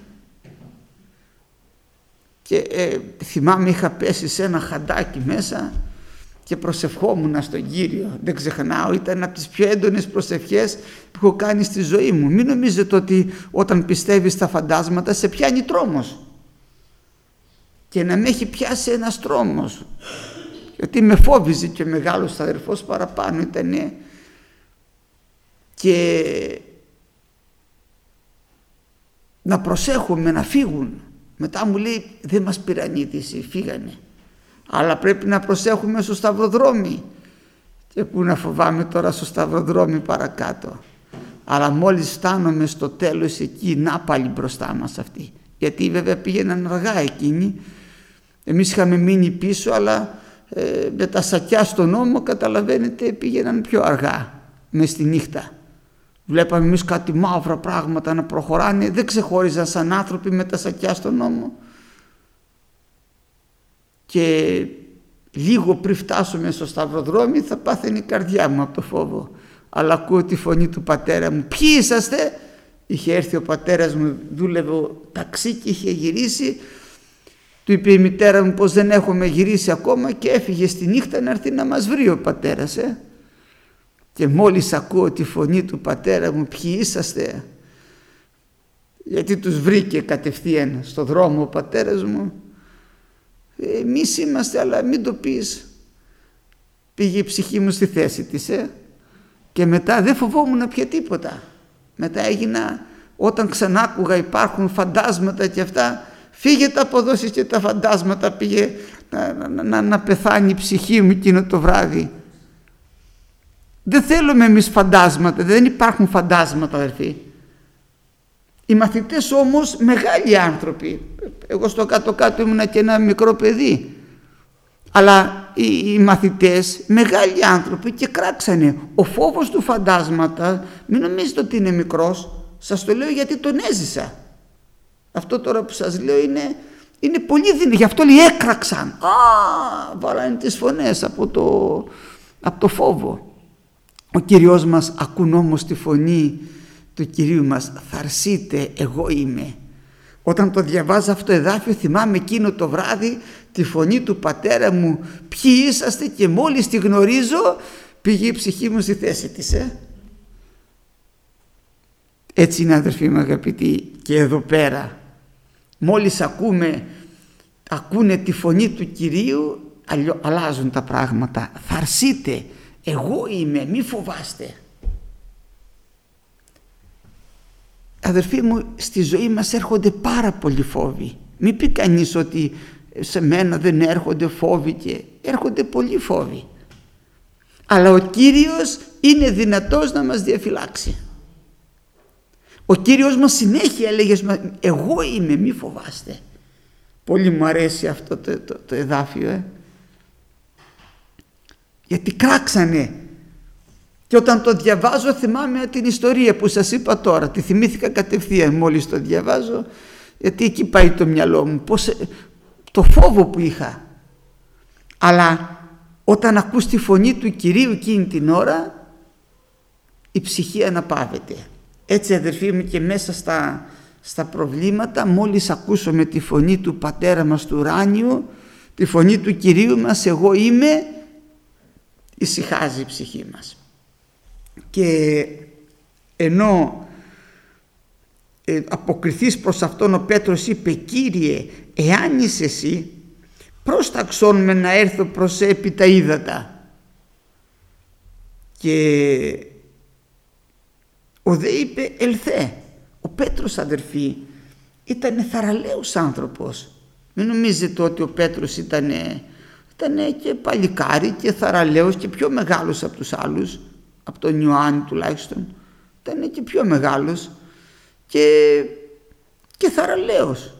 Και θυμάμαι είχα πέσει σε ένα χαντάκι μέσα και προσευχόμουν στον Κύριο. Δεν ξεχνάω, ήταν από τις πιο έντονες προσευχές που έχω κάνει στη ζωή μου. Μην νομίζετε ότι όταν πιστεύεις στα φαντάσματα σε πιάνει τρόμος. Και να με έχει πιάσει ένας τρόμος, γιατί με φόβιζε και ο μεγάλος αδερφός παραπάνω ήτανε. Και να προσέχουμε να φύγουν. Μετά μου λέει, δεν μας πήραν είδηση, φύγανε, αλλά πρέπει να προσέχουμε στο σταυροδρόμι. Και πού να φοβάμαι τώρα στο σταυροδρόμι παρακάτω. Αλλά μόλις φτάνουμε στο τέλος εκεί, να πάλι μπροστά μας αυτοί, γιατί βέβαια πήγαιναν αργά εκείνοι. Εμείς είχαμε μείνει πίσω, αλλά με τα σακιά στον ώμο, καταλαβαίνετε, πήγαιναν πιο αργά μες στη νύχτα. Βλέπαμε εμείς κάτι μαύρα πράγματα να προχωράνε, δεν ξεχώριζαν σαν άνθρωποι με τα σακιά στον ώμο. Και λίγο πριν φτάσουμε στο σταυροδρόμι θα πάθαινε η καρδιά μου από το φόβο. Αλλά ακούω τη φωνή του πατέρα μου, ποιοι είσαστε? Είχε έρθει ο πατέρας μου, δούλευε ταξί και είχε γυρίσει. Του είπε η μητέρα μου πως δεν έχουμε γυρίσει ακόμα και έφυγε στη νύχτα να έρθει να μας βρει ο πατέρας. Και μόλις ακούω τη φωνή του πατέρα μου, ποιοι είσαστε? Γιατί τους βρήκε κατευθείαν στο δρόμο ο πατέρας μου. Εμείς είμαστε, αλλά μην το πεις. Πήγε η ψυχή μου στη θέση της. Και μετά δεν φοβόμουν πια τίποτα. Μετά έγινα, όταν ξανά άκουγα υπάρχουν φαντάσματα και αυτά, φύγετε από εδώ και τα φαντάσματα, πήγε να πεθάνει η ψυχή μου εκείνο το βράδυ. Δεν θέλουμε εμείς φαντάσματα, δεν υπάρχουν φαντάσματα, αδερφοί. Οι μαθητές όμως μεγάλοι άνθρωποι, εγώ στο κάτω-κάτω ήμουνα και ένα μικρό παιδί, αλλά οι μαθητές μεγάλοι άνθρωποι και κράξανε. Ο φόβος του φαντάσματα, μην νομίζετε ότι είναι μικρός, σας το λέω γιατί τον έζησα. Αυτό τώρα που σας λέω είναι πολύ δυνατό, γι' αυτό λέει έκραξαν. Βάλανε τις φωνές από το φόβο. Ο Κύριος μας, ακούν όμως τη φωνή του Κυρίου μας, θαρσείτε, εγώ είμαι. Όταν το διαβάζα αυτό το εδάφιο, θυμάμαι εκείνο το βράδυ τη φωνή του πατέρα μου, ποιοι είσαστε, και μόλις τη γνωρίζω πήγε η ψυχή μου στη θέση της. Έτσι είναι, αδερφοί μου αγαπητοί, και εδώ πέρα μόλις ακούνε τη φωνή του Κυρίου, αλλάζουν τα πράγματα. Θαρσείτε, εγώ είμαι, μη φοβάστε. Αδερφοί μου, στη ζωή μας έρχονται πάρα πολλοί φόβοι. Μην πει κανείς ότι σε μένα δεν έρχονται φόβοι, και έρχονται πολλοί φόβοι. Αλλά ο Κύριος είναι δυνατός να μας διαφυλάξει. Ο Κύριος μας συνέχεια έλεγε, εγώ είμαι, μη φοβάστε. Πολύ μου αρέσει αυτό το εδάφιο, γιατί κράξανε. Και όταν το διαβάζω θυμάμαι την ιστορία που σας είπα τώρα, τη θυμήθηκα κατευθείαν μόλις το διαβάζω, γιατί εκεί πάει το μυαλό μου, το φόβο που είχα. Αλλά όταν ακούς τη φωνή του Κυρίου εκείνη την ώρα, η ψυχή αναπαύεται. Έτσι, αδερφοί μου, και μέσα στα προβλήματα, μόλις ακούσουμε τη φωνή του Πατέρα μας του ουράνιου, τη φωνή του Κυρίου μας, εγώ είμαι, ησυχάζει η ψυχή μας. Και ενώ αποκριθείς προς αυτόν, ο Πέτρος είπε, Κύριε, εάν είσαι εσύ, πρόσταξόν με να έρθω προς επί τα ύδατα. Και ο δε είπε, ελθέ. Ο Πέτρος, αδερφοί, ήταν θαραλέος άνθρωπος. Μην νομίζετε ότι ο Πέτρος ήταν και παλικάρι και θαραλέος και πιο μεγάλος από τους άλλους, από τον Ιωάννη τουλάχιστον. Ήταν και πιο μεγάλος και θαραλέος.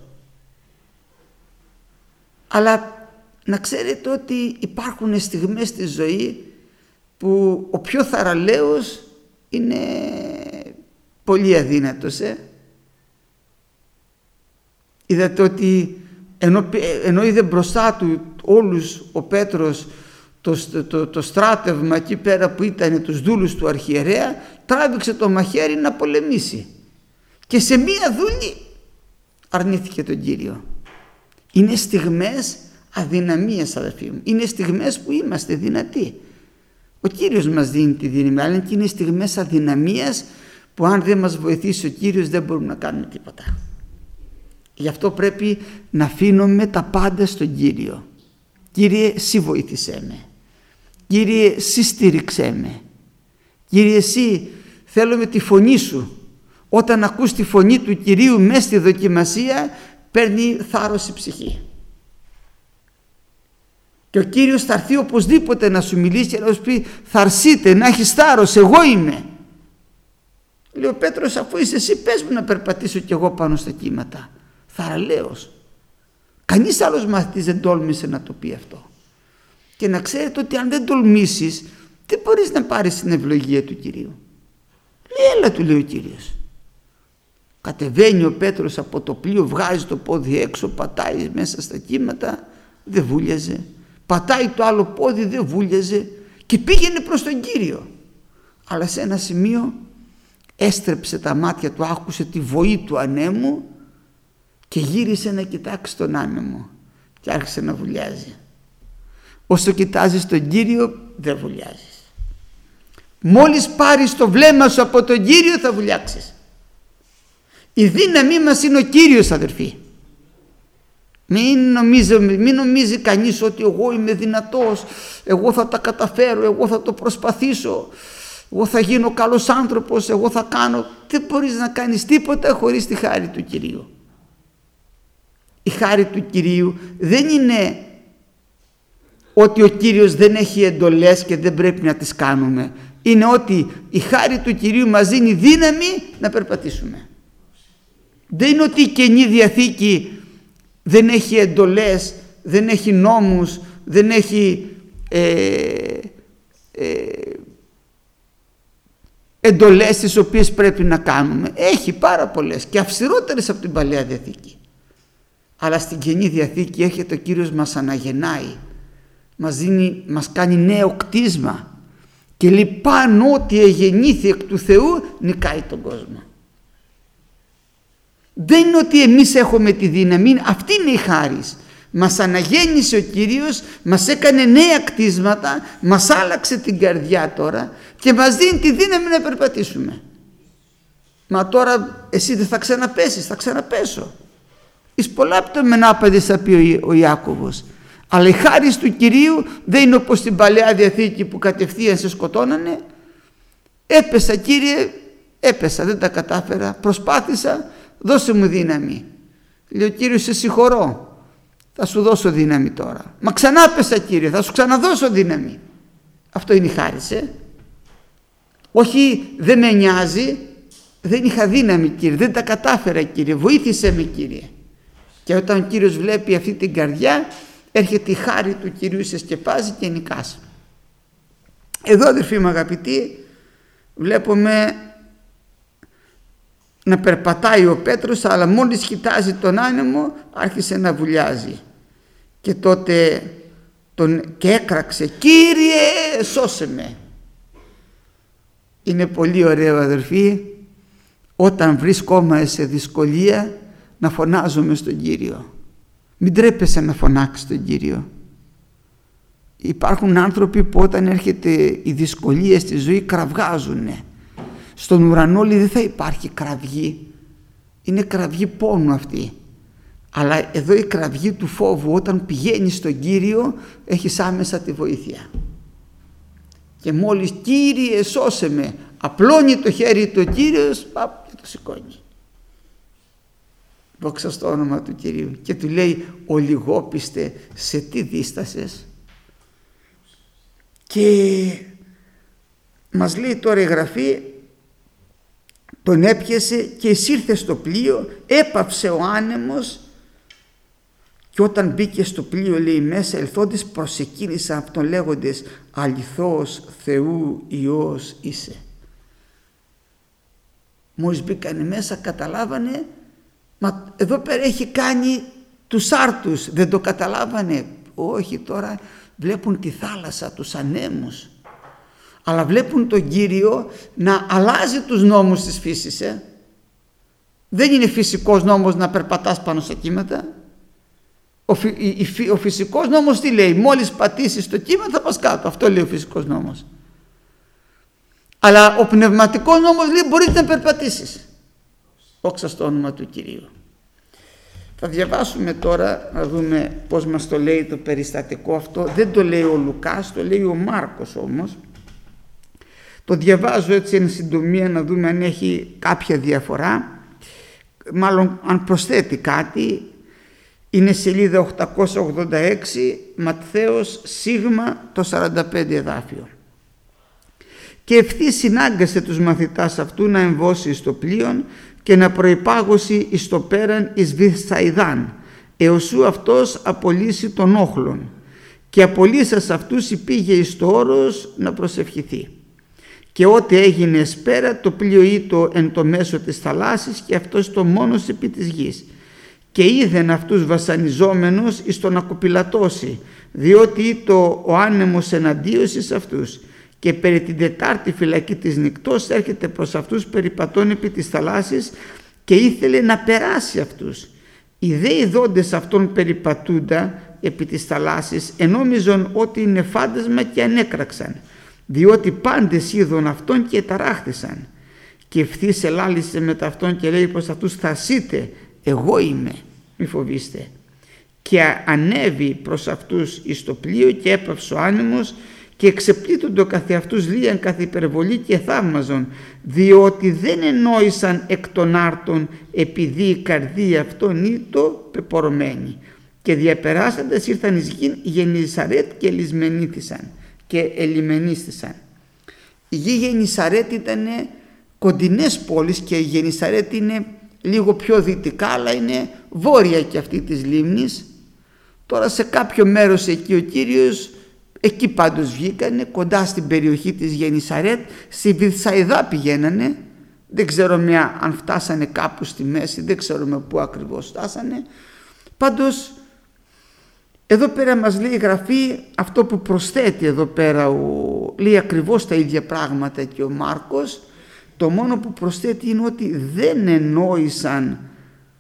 Αλλά να ξέρετε ότι υπάρχουν στιγμές στη ζωή που ο πιο θαραλέος είναι πολύ αδύνατος. Είδατε ότι ενώ είδε μπροστά του όλους ο Πέτρος το στράτευμα εκεί πέρα που ήταν, τους δούλους του αρχιερέα, τράβηξε το μαχαίρι να πολεμήσει και σε μία δούλη αρνήθηκε τον Κύριο. Είναι στιγμές αδυναμίας, αδελφοί μου. Είναι στιγμές που είμαστε δυνατοί. Ο Κύριος μας δίνει τη δύναμη, αλλά και είναι στιγμές αδυναμίας που αν δεν μας βοηθήσει ο Κύριος δεν μπορούμε να κάνουμε τίποτα. Γι' αυτό πρέπει να αφήνουμε τα πάντα στον Κύριο. Κύριε, εσύ βοήθησέ με. Κύριε, εσύ στήριξέ με. Κύριε, εσύ θέλω με τη φωνή σου. Όταν ακούς τη φωνή του Κυρίου μέσα στη δοκιμασία, παίρνει θάρρος η ψυχή. Και ο Κύριος θα έρθει οπωσδήποτε να σου μιλήσει και να σου πει, θαρσείτε, να έχεις θάρρος, εγώ είμαι. Λέει ο Πέτρος, αφού είσαι εσύ, πες μου να περπατήσω κι εγώ πάνω στα κύματα. Θαραλέος. Κανείς άλλος μαθητής δεν τόλμησε να το πει αυτό. Και να ξέρετε ότι αν δεν τολμήσεις, δεν μπορείς να πάρεις την ευλογία του Κυρίου. Λέει, έλα, του λέει ο Κύριος. Κατεβαίνει ο Πέτρος από το πλοίο, βγάζει το πόδι έξω, πατάει μέσα στα κύματα, δεν βούλιαζε. Πατάει το άλλο πόδι, δεν βούλιαζε και πήγαινε προς τον Κύριο. Αλλά σε ένα σημείο έστρεψε τα μάτια του, άκουσε τη βοή του ανέμου και γύρισε να κοιτάξει τον άνεμο και άρχισε να βουλιάζει. Όσο κοιτάζεις τον Κύριο δεν βουλιάζεις. Μόλις πάρεις το βλέμμα σου από τον Κύριο θα βουλιάξεις. Η δύναμή μας είναι ο Κύριος, αδερφοί. Μην νομίζει κανείς ότι εγώ είμαι δυνατός, εγώ θα τα καταφέρω, εγώ θα το προσπαθήσω, εγώ θα γίνω καλός άνθρωπος, εγώ θα κάνω. Δεν μπορείς να κάνεις τίποτα χωρίς τη χάρη του Κυρίου. Η χάρη του Κυρίου δεν είναι ότι ο Κύριος δεν έχει εντολές και δεν πρέπει να τις κάνουμε. Είναι ότι η χάρη του Κυρίου μας δίνει δύναμη να περπατήσουμε. Δεν είναι ότι η Καινή Διαθήκη δεν έχει εντολές, δεν έχει νόμους, δεν έχει εντολές τις οποίες πρέπει να κάνουμε. Έχει πάρα πολλές και αυστηρότερες από την Παλαιά Διαθήκη. Αλλά στην Καινή Διαθήκη έρχεται ο Κύριος, μας αναγεννάει, μας κάνει νέο κτίσμα και λέει, πάνω ό,τι εγεννήθη εκ του Θεού νικάει τον κόσμο. Δεν είναι ότι εμείς έχουμε τη δύναμη, αυτή είναι η χάρις. Μας αναγέννησε ο Κύριος, μας έκανε νέα κτίσματα, μας άλλαξε την καρδιά τώρα και μας δίνει τη δύναμη να περπατήσουμε. Μα τώρα εσύ δεν θα ξαναπέσεις, θα ξαναπέσω. Εις πολλά πτωμενάπαδες θα πει ο Ιάκωβος. Αλλά η χάρις του Κυρίου δεν είναι όπως στην Παλαιά Διαθήκη που κατευθείαν σε σκοτώνανε. Έπεσα Κύριε, έπεσα, δεν τα κατάφερα, προσπάθησα, δώσε μου δύναμη. Λέει ο Κύριος, σε συγχωρώ, θα σου δώσω δύναμη τώρα. Μα ξανά πέσα Κύριε, θα σου ξαναδώσω δύναμη. Αυτό είναι η χάρις, Όχι, δεν με νοιάζει, δεν είχα δύναμη Κύριε, δεν τα κατάφερα Κύριε, βοήθησε με Κύριε. Και όταν ο Κύριος βλέπει αυτή την καρδιά, έρχεται η χάρη του Κυρίου, σε σκεπάζει και νικάς. Εδώ αδερφοί μου αγαπητοί, βλέπουμε να περπατάει ο Πέτρος, αλλά μόλις κοιτάζει τον άνεμο άρχισε να βουλιάζει και τότε και έκραξε, Κύριε σώσε με. Είναι πολύ ωραίο αδερφοί όταν βρισκόμαστε σε δυσκολία να φωνάζουμε στον Κύριο. Μην τρέπεσαι να φωνάξεις τον Κύριο. Υπάρχουν άνθρωποι που όταν έρχεται η δυσκολία στη ζωή κραυγάζουνε. Στον ουρανό δεν θα υπάρχει κραυγή. Είναι κραυγή πόνου αυτή. Αλλά εδώ η κραυγή του φόβου, όταν πηγαίνεις στον Κύριο έχεις άμεσα τη βοήθεια. Και μόλις Κύριε σώσε με, απλώνει το χέρι του ο Κύριος, και το σηκώνει. Δόξα στο όνομα του Κυρίου. Και του λέει, ο λιγόπιστε, σε τι δίστασες? Και μας λέει τώρα η Γραφή, τον έπιασε και εισήρθε στο πλοίο, έπαυσε ο άνεμος και όταν μπήκε στο πλοίο, λέει, μέσα ελθόντες προσεκίνησαν από τον λέγοντες, αληθώς Θεού Υιός είσαι. Μόλις μπήκανε μέσα καταλάβανε, μα εδώ πέρα έχει κάνει τους άρτους, δεν το καταλάβανε? Όχι, τώρα βλέπουν τη θάλασσα, τους ανέμους, αλλά βλέπουν τον Κύριο να αλλάζει τους νόμους της φύσης. Δεν είναι φυσικός νόμος να περπατάς πάνω στα κύματα. Ο φυσικός νόμος τι λέει? Μόλις πατήσεις το κύμα θα πας κάτω. Αυτό λέει ο φυσικός νόμος. Αλλά ο πνευματικός νόμος λέει μπορείς να περπατήσεις. Δόξα στο όνομα του Κυρίου. Θα διαβάσουμε τώρα να δούμε πώς μας το λέει το περιστατικό αυτό. Δεν το λέει ο Λουκάς, το λέει ο Μάρκος όμως. Το διαβάζω έτσι εν συντομία να δούμε αν έχει κάποια διαφορά. Μάλλον αν προσθέτει κάτι. Είναι σελίδα 886, Ματθαίος Σίγμα, το 45 εδάφιο. Και ευθύς συνάγκασε τους μαθητάς αυτού να εμβώσει στο πλοίον και να προϋπάγωσει εις το πέραν εις Βηθσαϊδάν, εωσού αυτός απολύσει τον όχλον. Και απολύσας αυτούς υπήγε εις το όρος να προσευχηθεί. Και ό,τι έγινε εσπέρα, το πλοίο ήτο εν το μέσο της θαλάσσης και αυτός το μόνος επί της γης. Και είδεν αυτούς βασανιζόμενους εις τον ακοπηλατώσει, διότι ήτο ο άνεμος εναντίος εις αυτούς. Και περί την τετάρτη φυλακή της νυκτός έρχεται προς αυτούς περιπατών επί της θαλάσσης και ήθελε να περάσει αυτούς. Οι δε ειδώντες αυτόν περιπατούντα επί της θαλάσσης ενόμιζον ότι είναι φάντασμα και ανέκραξαν, διότι πάντες είδον αυτόν και ταράχθησαν. Και ευθύς ελάλησε μετά αυτόν και λέει προς αυτούς, θα σείτε, εγώ είμαι, μη φοβήστε. Και ανέβη προς αυτούς εις το πλοίο και έπαυσε ο άνεμος και εξεπλήττοντο καθε αυτούς λίαν καθ' υπερβολή και θαύμαζον, διότι δεν ενόησαν εκ των άρτων επειδή η καρδία αυτών ήτο πεπορωμένη. Και διαπεράσαντες ήρθαν εις γη Γενισαρέτ και λησμενήθησαν και ελιμενίστησαν. Η γη Γενισαρέτ ήταν κοντινές πόλεις και η Γενισαρέτ είναι λίγο πιο δυτικά, αλλά είναι βόρεια και αυτή της λίμνης. Τώρα σε κάποιο μέρος εκεί ο Κύριος, εκεί πάντως βγήκανε, κοντά στην περιοχή της Γενισαρέτ, στη Βηθσαϊδά πηγαίνανε, δεν ξέρουμε αν φτάσανε κάπου στη μέση, δεν ξέρουμε πού ακριβώς φτάσανε. Πάντως εδώ πέρα μας λέει η Γραφή, αυτό που προσθέτει εδώ πέρα, λέει ακριβώς τα ίδια πράγματα και ο Μάρκος. Το μόνο που προσθέτει είναι ότι δεν ενόησαν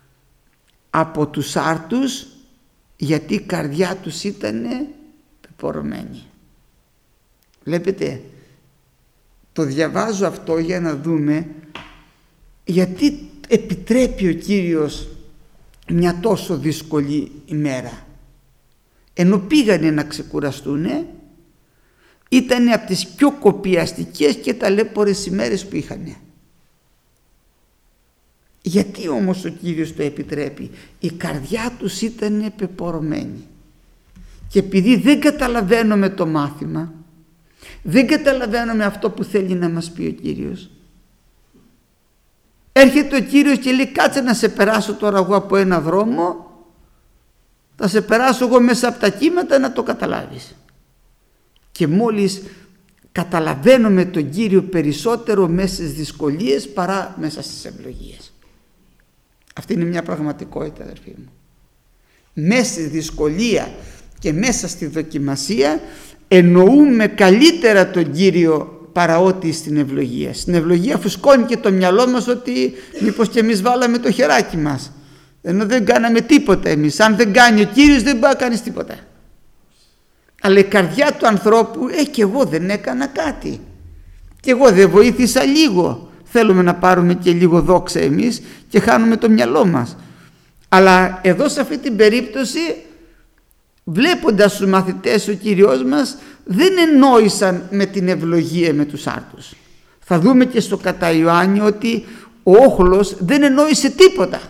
από τους άρτους, γιατί η καρδιά τους ήταν πεπωρωμένη. Βλέπετε, το διαβάζω αυτό για να δούμε γιατί επιτρέπει ο Κύριος μια τόσο δύσκολη ημέρα. Ενώ πήγανε να ξεκουραστούνε, ήταν από τις πιο κοπιαστικές και ταλέπορες ημέρες που είχανε. Γιατί όμως ο Κύριος το επιτρέπει? Η καρδιά τους ήταν πεπωρωμένη. Και επειδή δεν καταλαβαίνουμε το μάθημα, δεν καταλαβαίνουμε αυτό που θέλει να μας πει ο Κύριος, έρχεται ο Κύριος και λέει, κάτσε να σε περάσω τώρα εγώ από ένα δρόμο, θα σε περάσω εγώ μέσα από τα κύματα να το καταλάβεις. Και μόλις καταλαβαίνουμε τον Κύριο περισσότερο μέσα στις δυσκολίες παρά μέσα στις ευλογίες. Αυτή είναι μια πραγματικότητα, αδερφοί μου. Μέσα στη δυσκολία και μέσα στη δοκιμασία εννοούμε καλύτερα τον Κύριο παρά ότι στην ευλογία. Στην ευλογία φουσκώνει και το μυαλό μας ότι μήπως και εμείς βάλαμε το χεράκι μας, ενώ δεν κάναμε τίποτα εμείς. Αν δεν κάνει ο Κύριος δεν μπορεί να κάνεις τίποτα. Αλλά η καρδιά του ανθρώπου, και εγώ δεν έκανα κάτι, και εγώ δεν βοήθησα λίγο. Θέλουμε να πάρουμε και λίγο δόξα εμείς και χάνουμε το μυαλό μας. Αλλά εδώ σε αυτή την περίπτωση, βλέποντας τους μαθητές, ο Κύριος μας δεν εννόησαν με την ευλογία με τους άρτους. Θα δούμε και στο κατά Ιωάννη ότι ο όχλος δεν εννόησε τίποτα.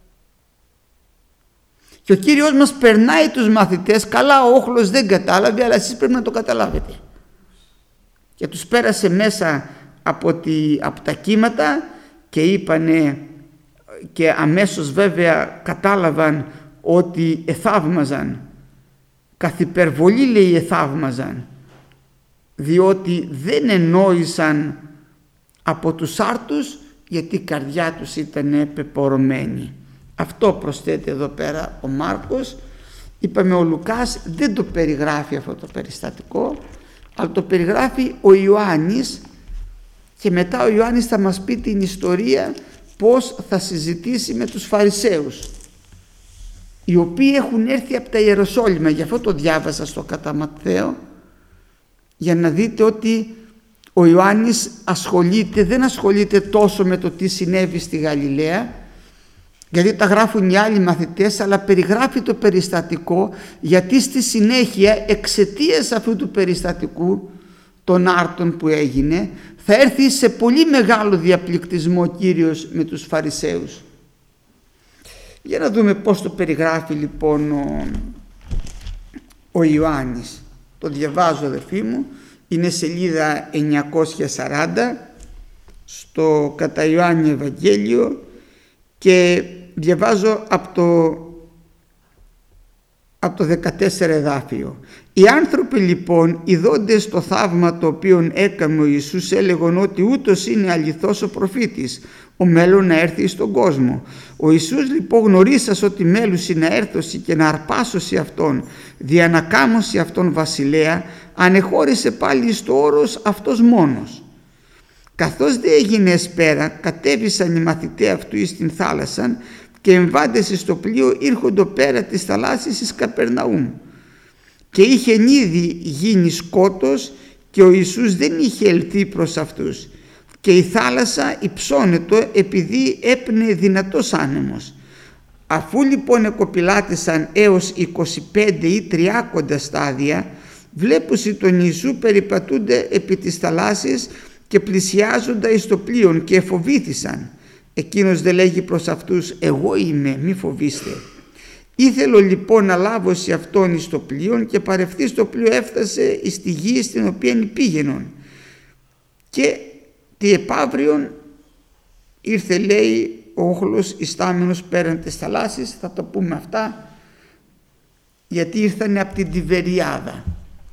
Και ο Κύριος μας περνάει τους μαθητές, καλά ο όχλος δεν κατάλαβε, αλλά εσείς πρέπει να το καταλάβετε. Και τους πέρασε μέσα από τα κύματα και είπανε, και αμέσως βέβαια κατάλαβαν ότι εθαύμαζαν, καθ' υπερβολή λέει εθαύμαζαν, διότι δεν εννόησαν από τους άρτους, γιατί η καρδιά τους ήταν πεπωρωμένη. Αυτό προσθέτει εδώ πέρα ο Μάρκος. Είπαμε ο Λουκάς δεν το περιγράφει αυτό το περιστατικό, αλλά το περιγράφει ο Ιωάννης, και μετά ο Ιωάννης θα μας πει την ιστορία πώς θα συζητήσει με τους Φαρισαίους, οι οποίοι έχουν έρθει από τα Ιεροσόλυμα. Γι' αυτό το διάβασα στο κατά Ματθαίο, για να δείτε ότι ο Ιωάννης δεν ασχολείται τόσο με το τι συνέβη στη Γαλιλαία, γιατί τα γράφουν οι άλλοι μαθητές, αλλά περιγράφει το περιστατικό, γιατί στη συνέχεια εξαιτίας αυτού του περιστατικού των άρτων που έγινε, θα έρθει σε πολύ μεγάλο διαπληκτισμό ο Κύριος με τους Φαρισαίους. Για να δούμε πώς το περιγράφει λοιπόν ο Ιωάννης. Το διαβάζω, αδερφοί μου, είναι σελίδα 940 στο κατά Ιωάννη Ευαγγέλιο, και διαβάζω από το 14 εδάφιο. Οι άνθρωποι λοιπόν, ειδώντες το θαύμα το οποίο έκανε ο Ιησούς, έλεγαν ότι ούτως είναι αληθώς ο προφήτης, ο μέλλον να έρθει στον κόσμο. Ο Ιησούς λοιπόν, γνωρίσας ότι μέλουσι να έρθωση και να αρπάσωση αυτόν, δια να κάμωση αυτόν βασιλέα, ανεχώρησε πάλι στο όρος αυτός μόνος. Καθώς δε έγινε εσπέρα, κατέβησαν οι μαθητές αυτού εις την θάλασσαν, και εμβάντες στο πλοίο ήρχοντο πέρα της θαλάσσης εις Καπερναούμ. Και είχε ήδη γίνει σκότος, και ο Ιησούς δεν είχε ελθεί προς αυτούς, και η θάλασσα υψώνετο επειδή έπνε δυνατός άνεμος. Αφού λοιπόν εκοπηλάτησαν έως 25 ή 30 στάδια, βλέπουσι τον Ιησού περιπατούνται επί της θαλάσσης και πλησιάζοντα εις το πλοίον, και εφοβήθησαν. Εκείνος δε λέγει προς αυτούς, εγώ είμαι, μη φοβήστε. Ήθελο λοιπόν να λάβω σε αυτόν εις το πλοίον, και παρευθύ στο πλοίο έφτασε εις τη γη στην οποία πήγαινον. Και τη επαύριον ήρθε, λέει, ο όχλος ιστάμενος πέραν της θαλάσσης. Θα το πούμε αυτά, γιατί ήρθανε από την Τιβεριάδα.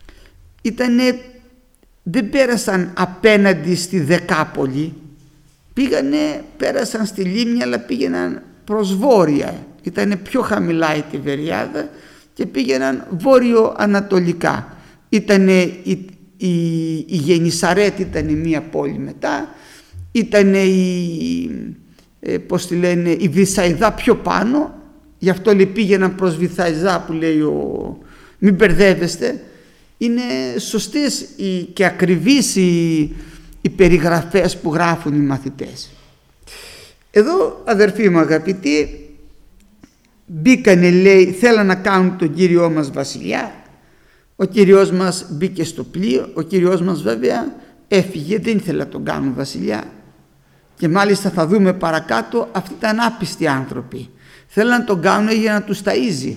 Δεν πέρασαν απέναντι στη Δεκάπολη, πέρασαν στη λίμνη, αλλά πήγαιναν προς βόρεια. Ήτανε πιο χαμηλά η Τιβεριάδα και πήγαιναν βόρειο-ανατολικά. Ήτανε η Γενισαρέτ, ήταν μία πόλη μετά, ήτανε η Βυσσαϊδά πιο πάνω, Γι' αυτό λέει πήγαιναν προς Βηθαϊζά που λέει μην μπερδεύεστε. Είναι σωστές και ακριβείς οι περιγραφές που γράφουν οι μαθητές. Εδώ αδερφοί μου αγαπητοί, μπήκανε, λέει, θέλαν να κάνουν τον Κύριό μας βασιλιά. Ο Κύριος μας μπήκε στο πλοίο. Ο Κύριος μας βέβαια έφυγε, δεν ήθελε να τον κάνουν βασιλιά. Και μάλιστα θα δούμε παρακάτω, αυτοί ήταν άπιστοι άνθρωποι. Θέλαν να τον κάνουν για να τους ταΐζει.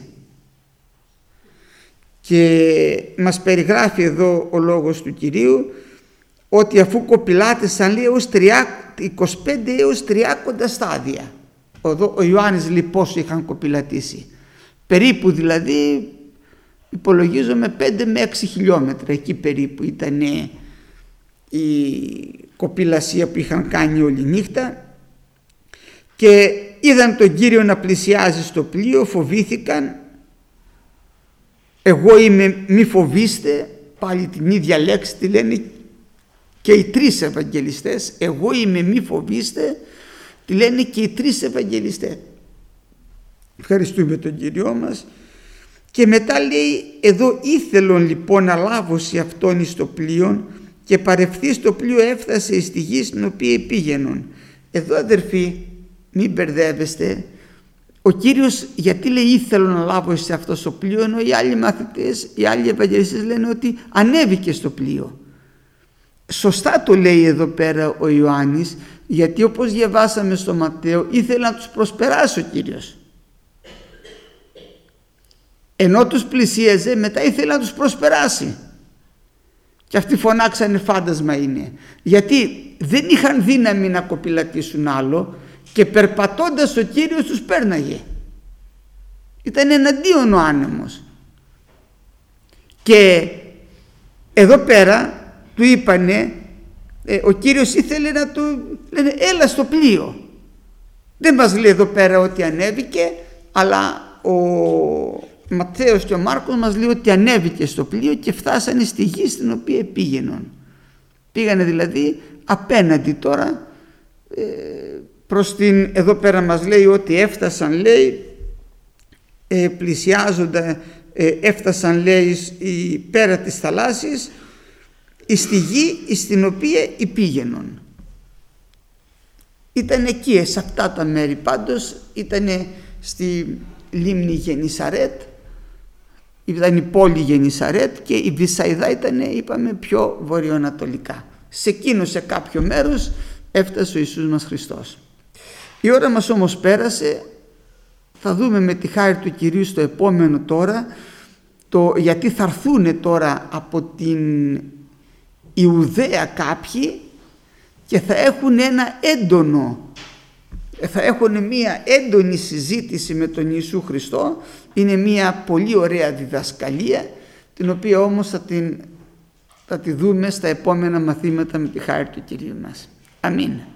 Και μας περιγράφει εδώ ο λόγος του Κυρίου ότι αφού κοπηλάτησαν, λέει, έως 25 έως 30 στάδια. Εδώ ο Ιωάννης λέει πόσο είχαν κοπηλατήσει. Περίπου δηλαδή υπολογίζομαι 5 με 6 χιλιόμετρα, εκεί περίπου ήταν η κοπηλασία που είχαν κάνει όλη νύχτα. Και είδαν τον Κύριο να πλησιάζει στο πλοίο, φοβήθηκαν. Εγώ είμαι, μη φοβήστε, πάλι την ίδια λέξη τη λένε και οι 3 Ευαγγελιστές. Εγώ είμαι, μη φοβήστε, τη λένε και οι 3 Ευαγγελιστές. Ευχαριστούμε τον Κύριό μας. Και μετά λέει εδώ, ήθελον λοιπόν να λάβω σε αυτόν εις το πλοίο, και παρευθεί στο πλοίο έφτασε εις τη γη στην οποία πήγαινον. Εδώ αδερφοί, μην μπερδεύεστε, ο Κύριος γιατί λέει ήθελο να λάβω σε αυτό το πλοίο, ενώ οι άλλοι μαθητές, οι άλλοι Ευαγγελιστές λένε ότι ανέβηκε στο πλοίο. Σωστά το λέει εδώ πέρα ο Ιωάννης, γιατί όπως διαβάσαμε στο Ματθαίο ήθελε να τους προσπεράσει ο Κύριος. Ενώ τους πλησίαζε μετά ήθελε να τους προσπεράσει. Και αυτοί φωνάξανε φάντασμα είναι. Γιατί δεν είχαν δύναμη να κοπηλατήσουν άλλο και περπατώντας ο Κύριος τους πέρναγε. Ήταν εναντίον ο άνεμος. Και εδώ πέρα του είπανε, ο Κύριος ήθελε να του λένε έλα στο πλοίο. Δεν μας λέει εδώ πέρα ότι ανέβηκε, αλλά ο Ματθαίος και ο Μάρκος μας λέει ότι ανέβηκε στο πλοίο και φτάσανε στη γη στην οποία πήγαιναν. Πήγανε δηλαδή απέναντι τώρα προς την, εδώ πέρα μας λέει ότι έφτασαν, λέει, πλησιάζοντα, έφτασαν, λέει, πέρα της θαλάσσης στη γη στην οποία πήγαιναν. Ήταν εκεί, σε αυτά τα μέρη πάντως, ήταν στη λίμνη Γενισαρέτ, ήταν η πόλη Γενισαρέτ και η Βηθσαϊδά ήταν, είπαμε, πιο βορειοανατολικά. Σε εκείνο, σε κάποιο μέρος έφτασε ο Ιησούς μας Χριστός. Η ώρα μας όμως πέρασε, θα δούμε με τη χάρη του Κυρίου στο επόμενο τώρα, γιατί θα έρθουν τώρα από την Ιουδαία κάποιοι και θα έχουν θα έχουν μία έντονη συζήτηση με τον Ιησού Χριστό. Είναι μία πολύ ωραία διδασκαλία, την οποία όμως θα τη δούμε στα επόμενα μαθήματα με τη χάρη του Κυρίου μας. Αμήν.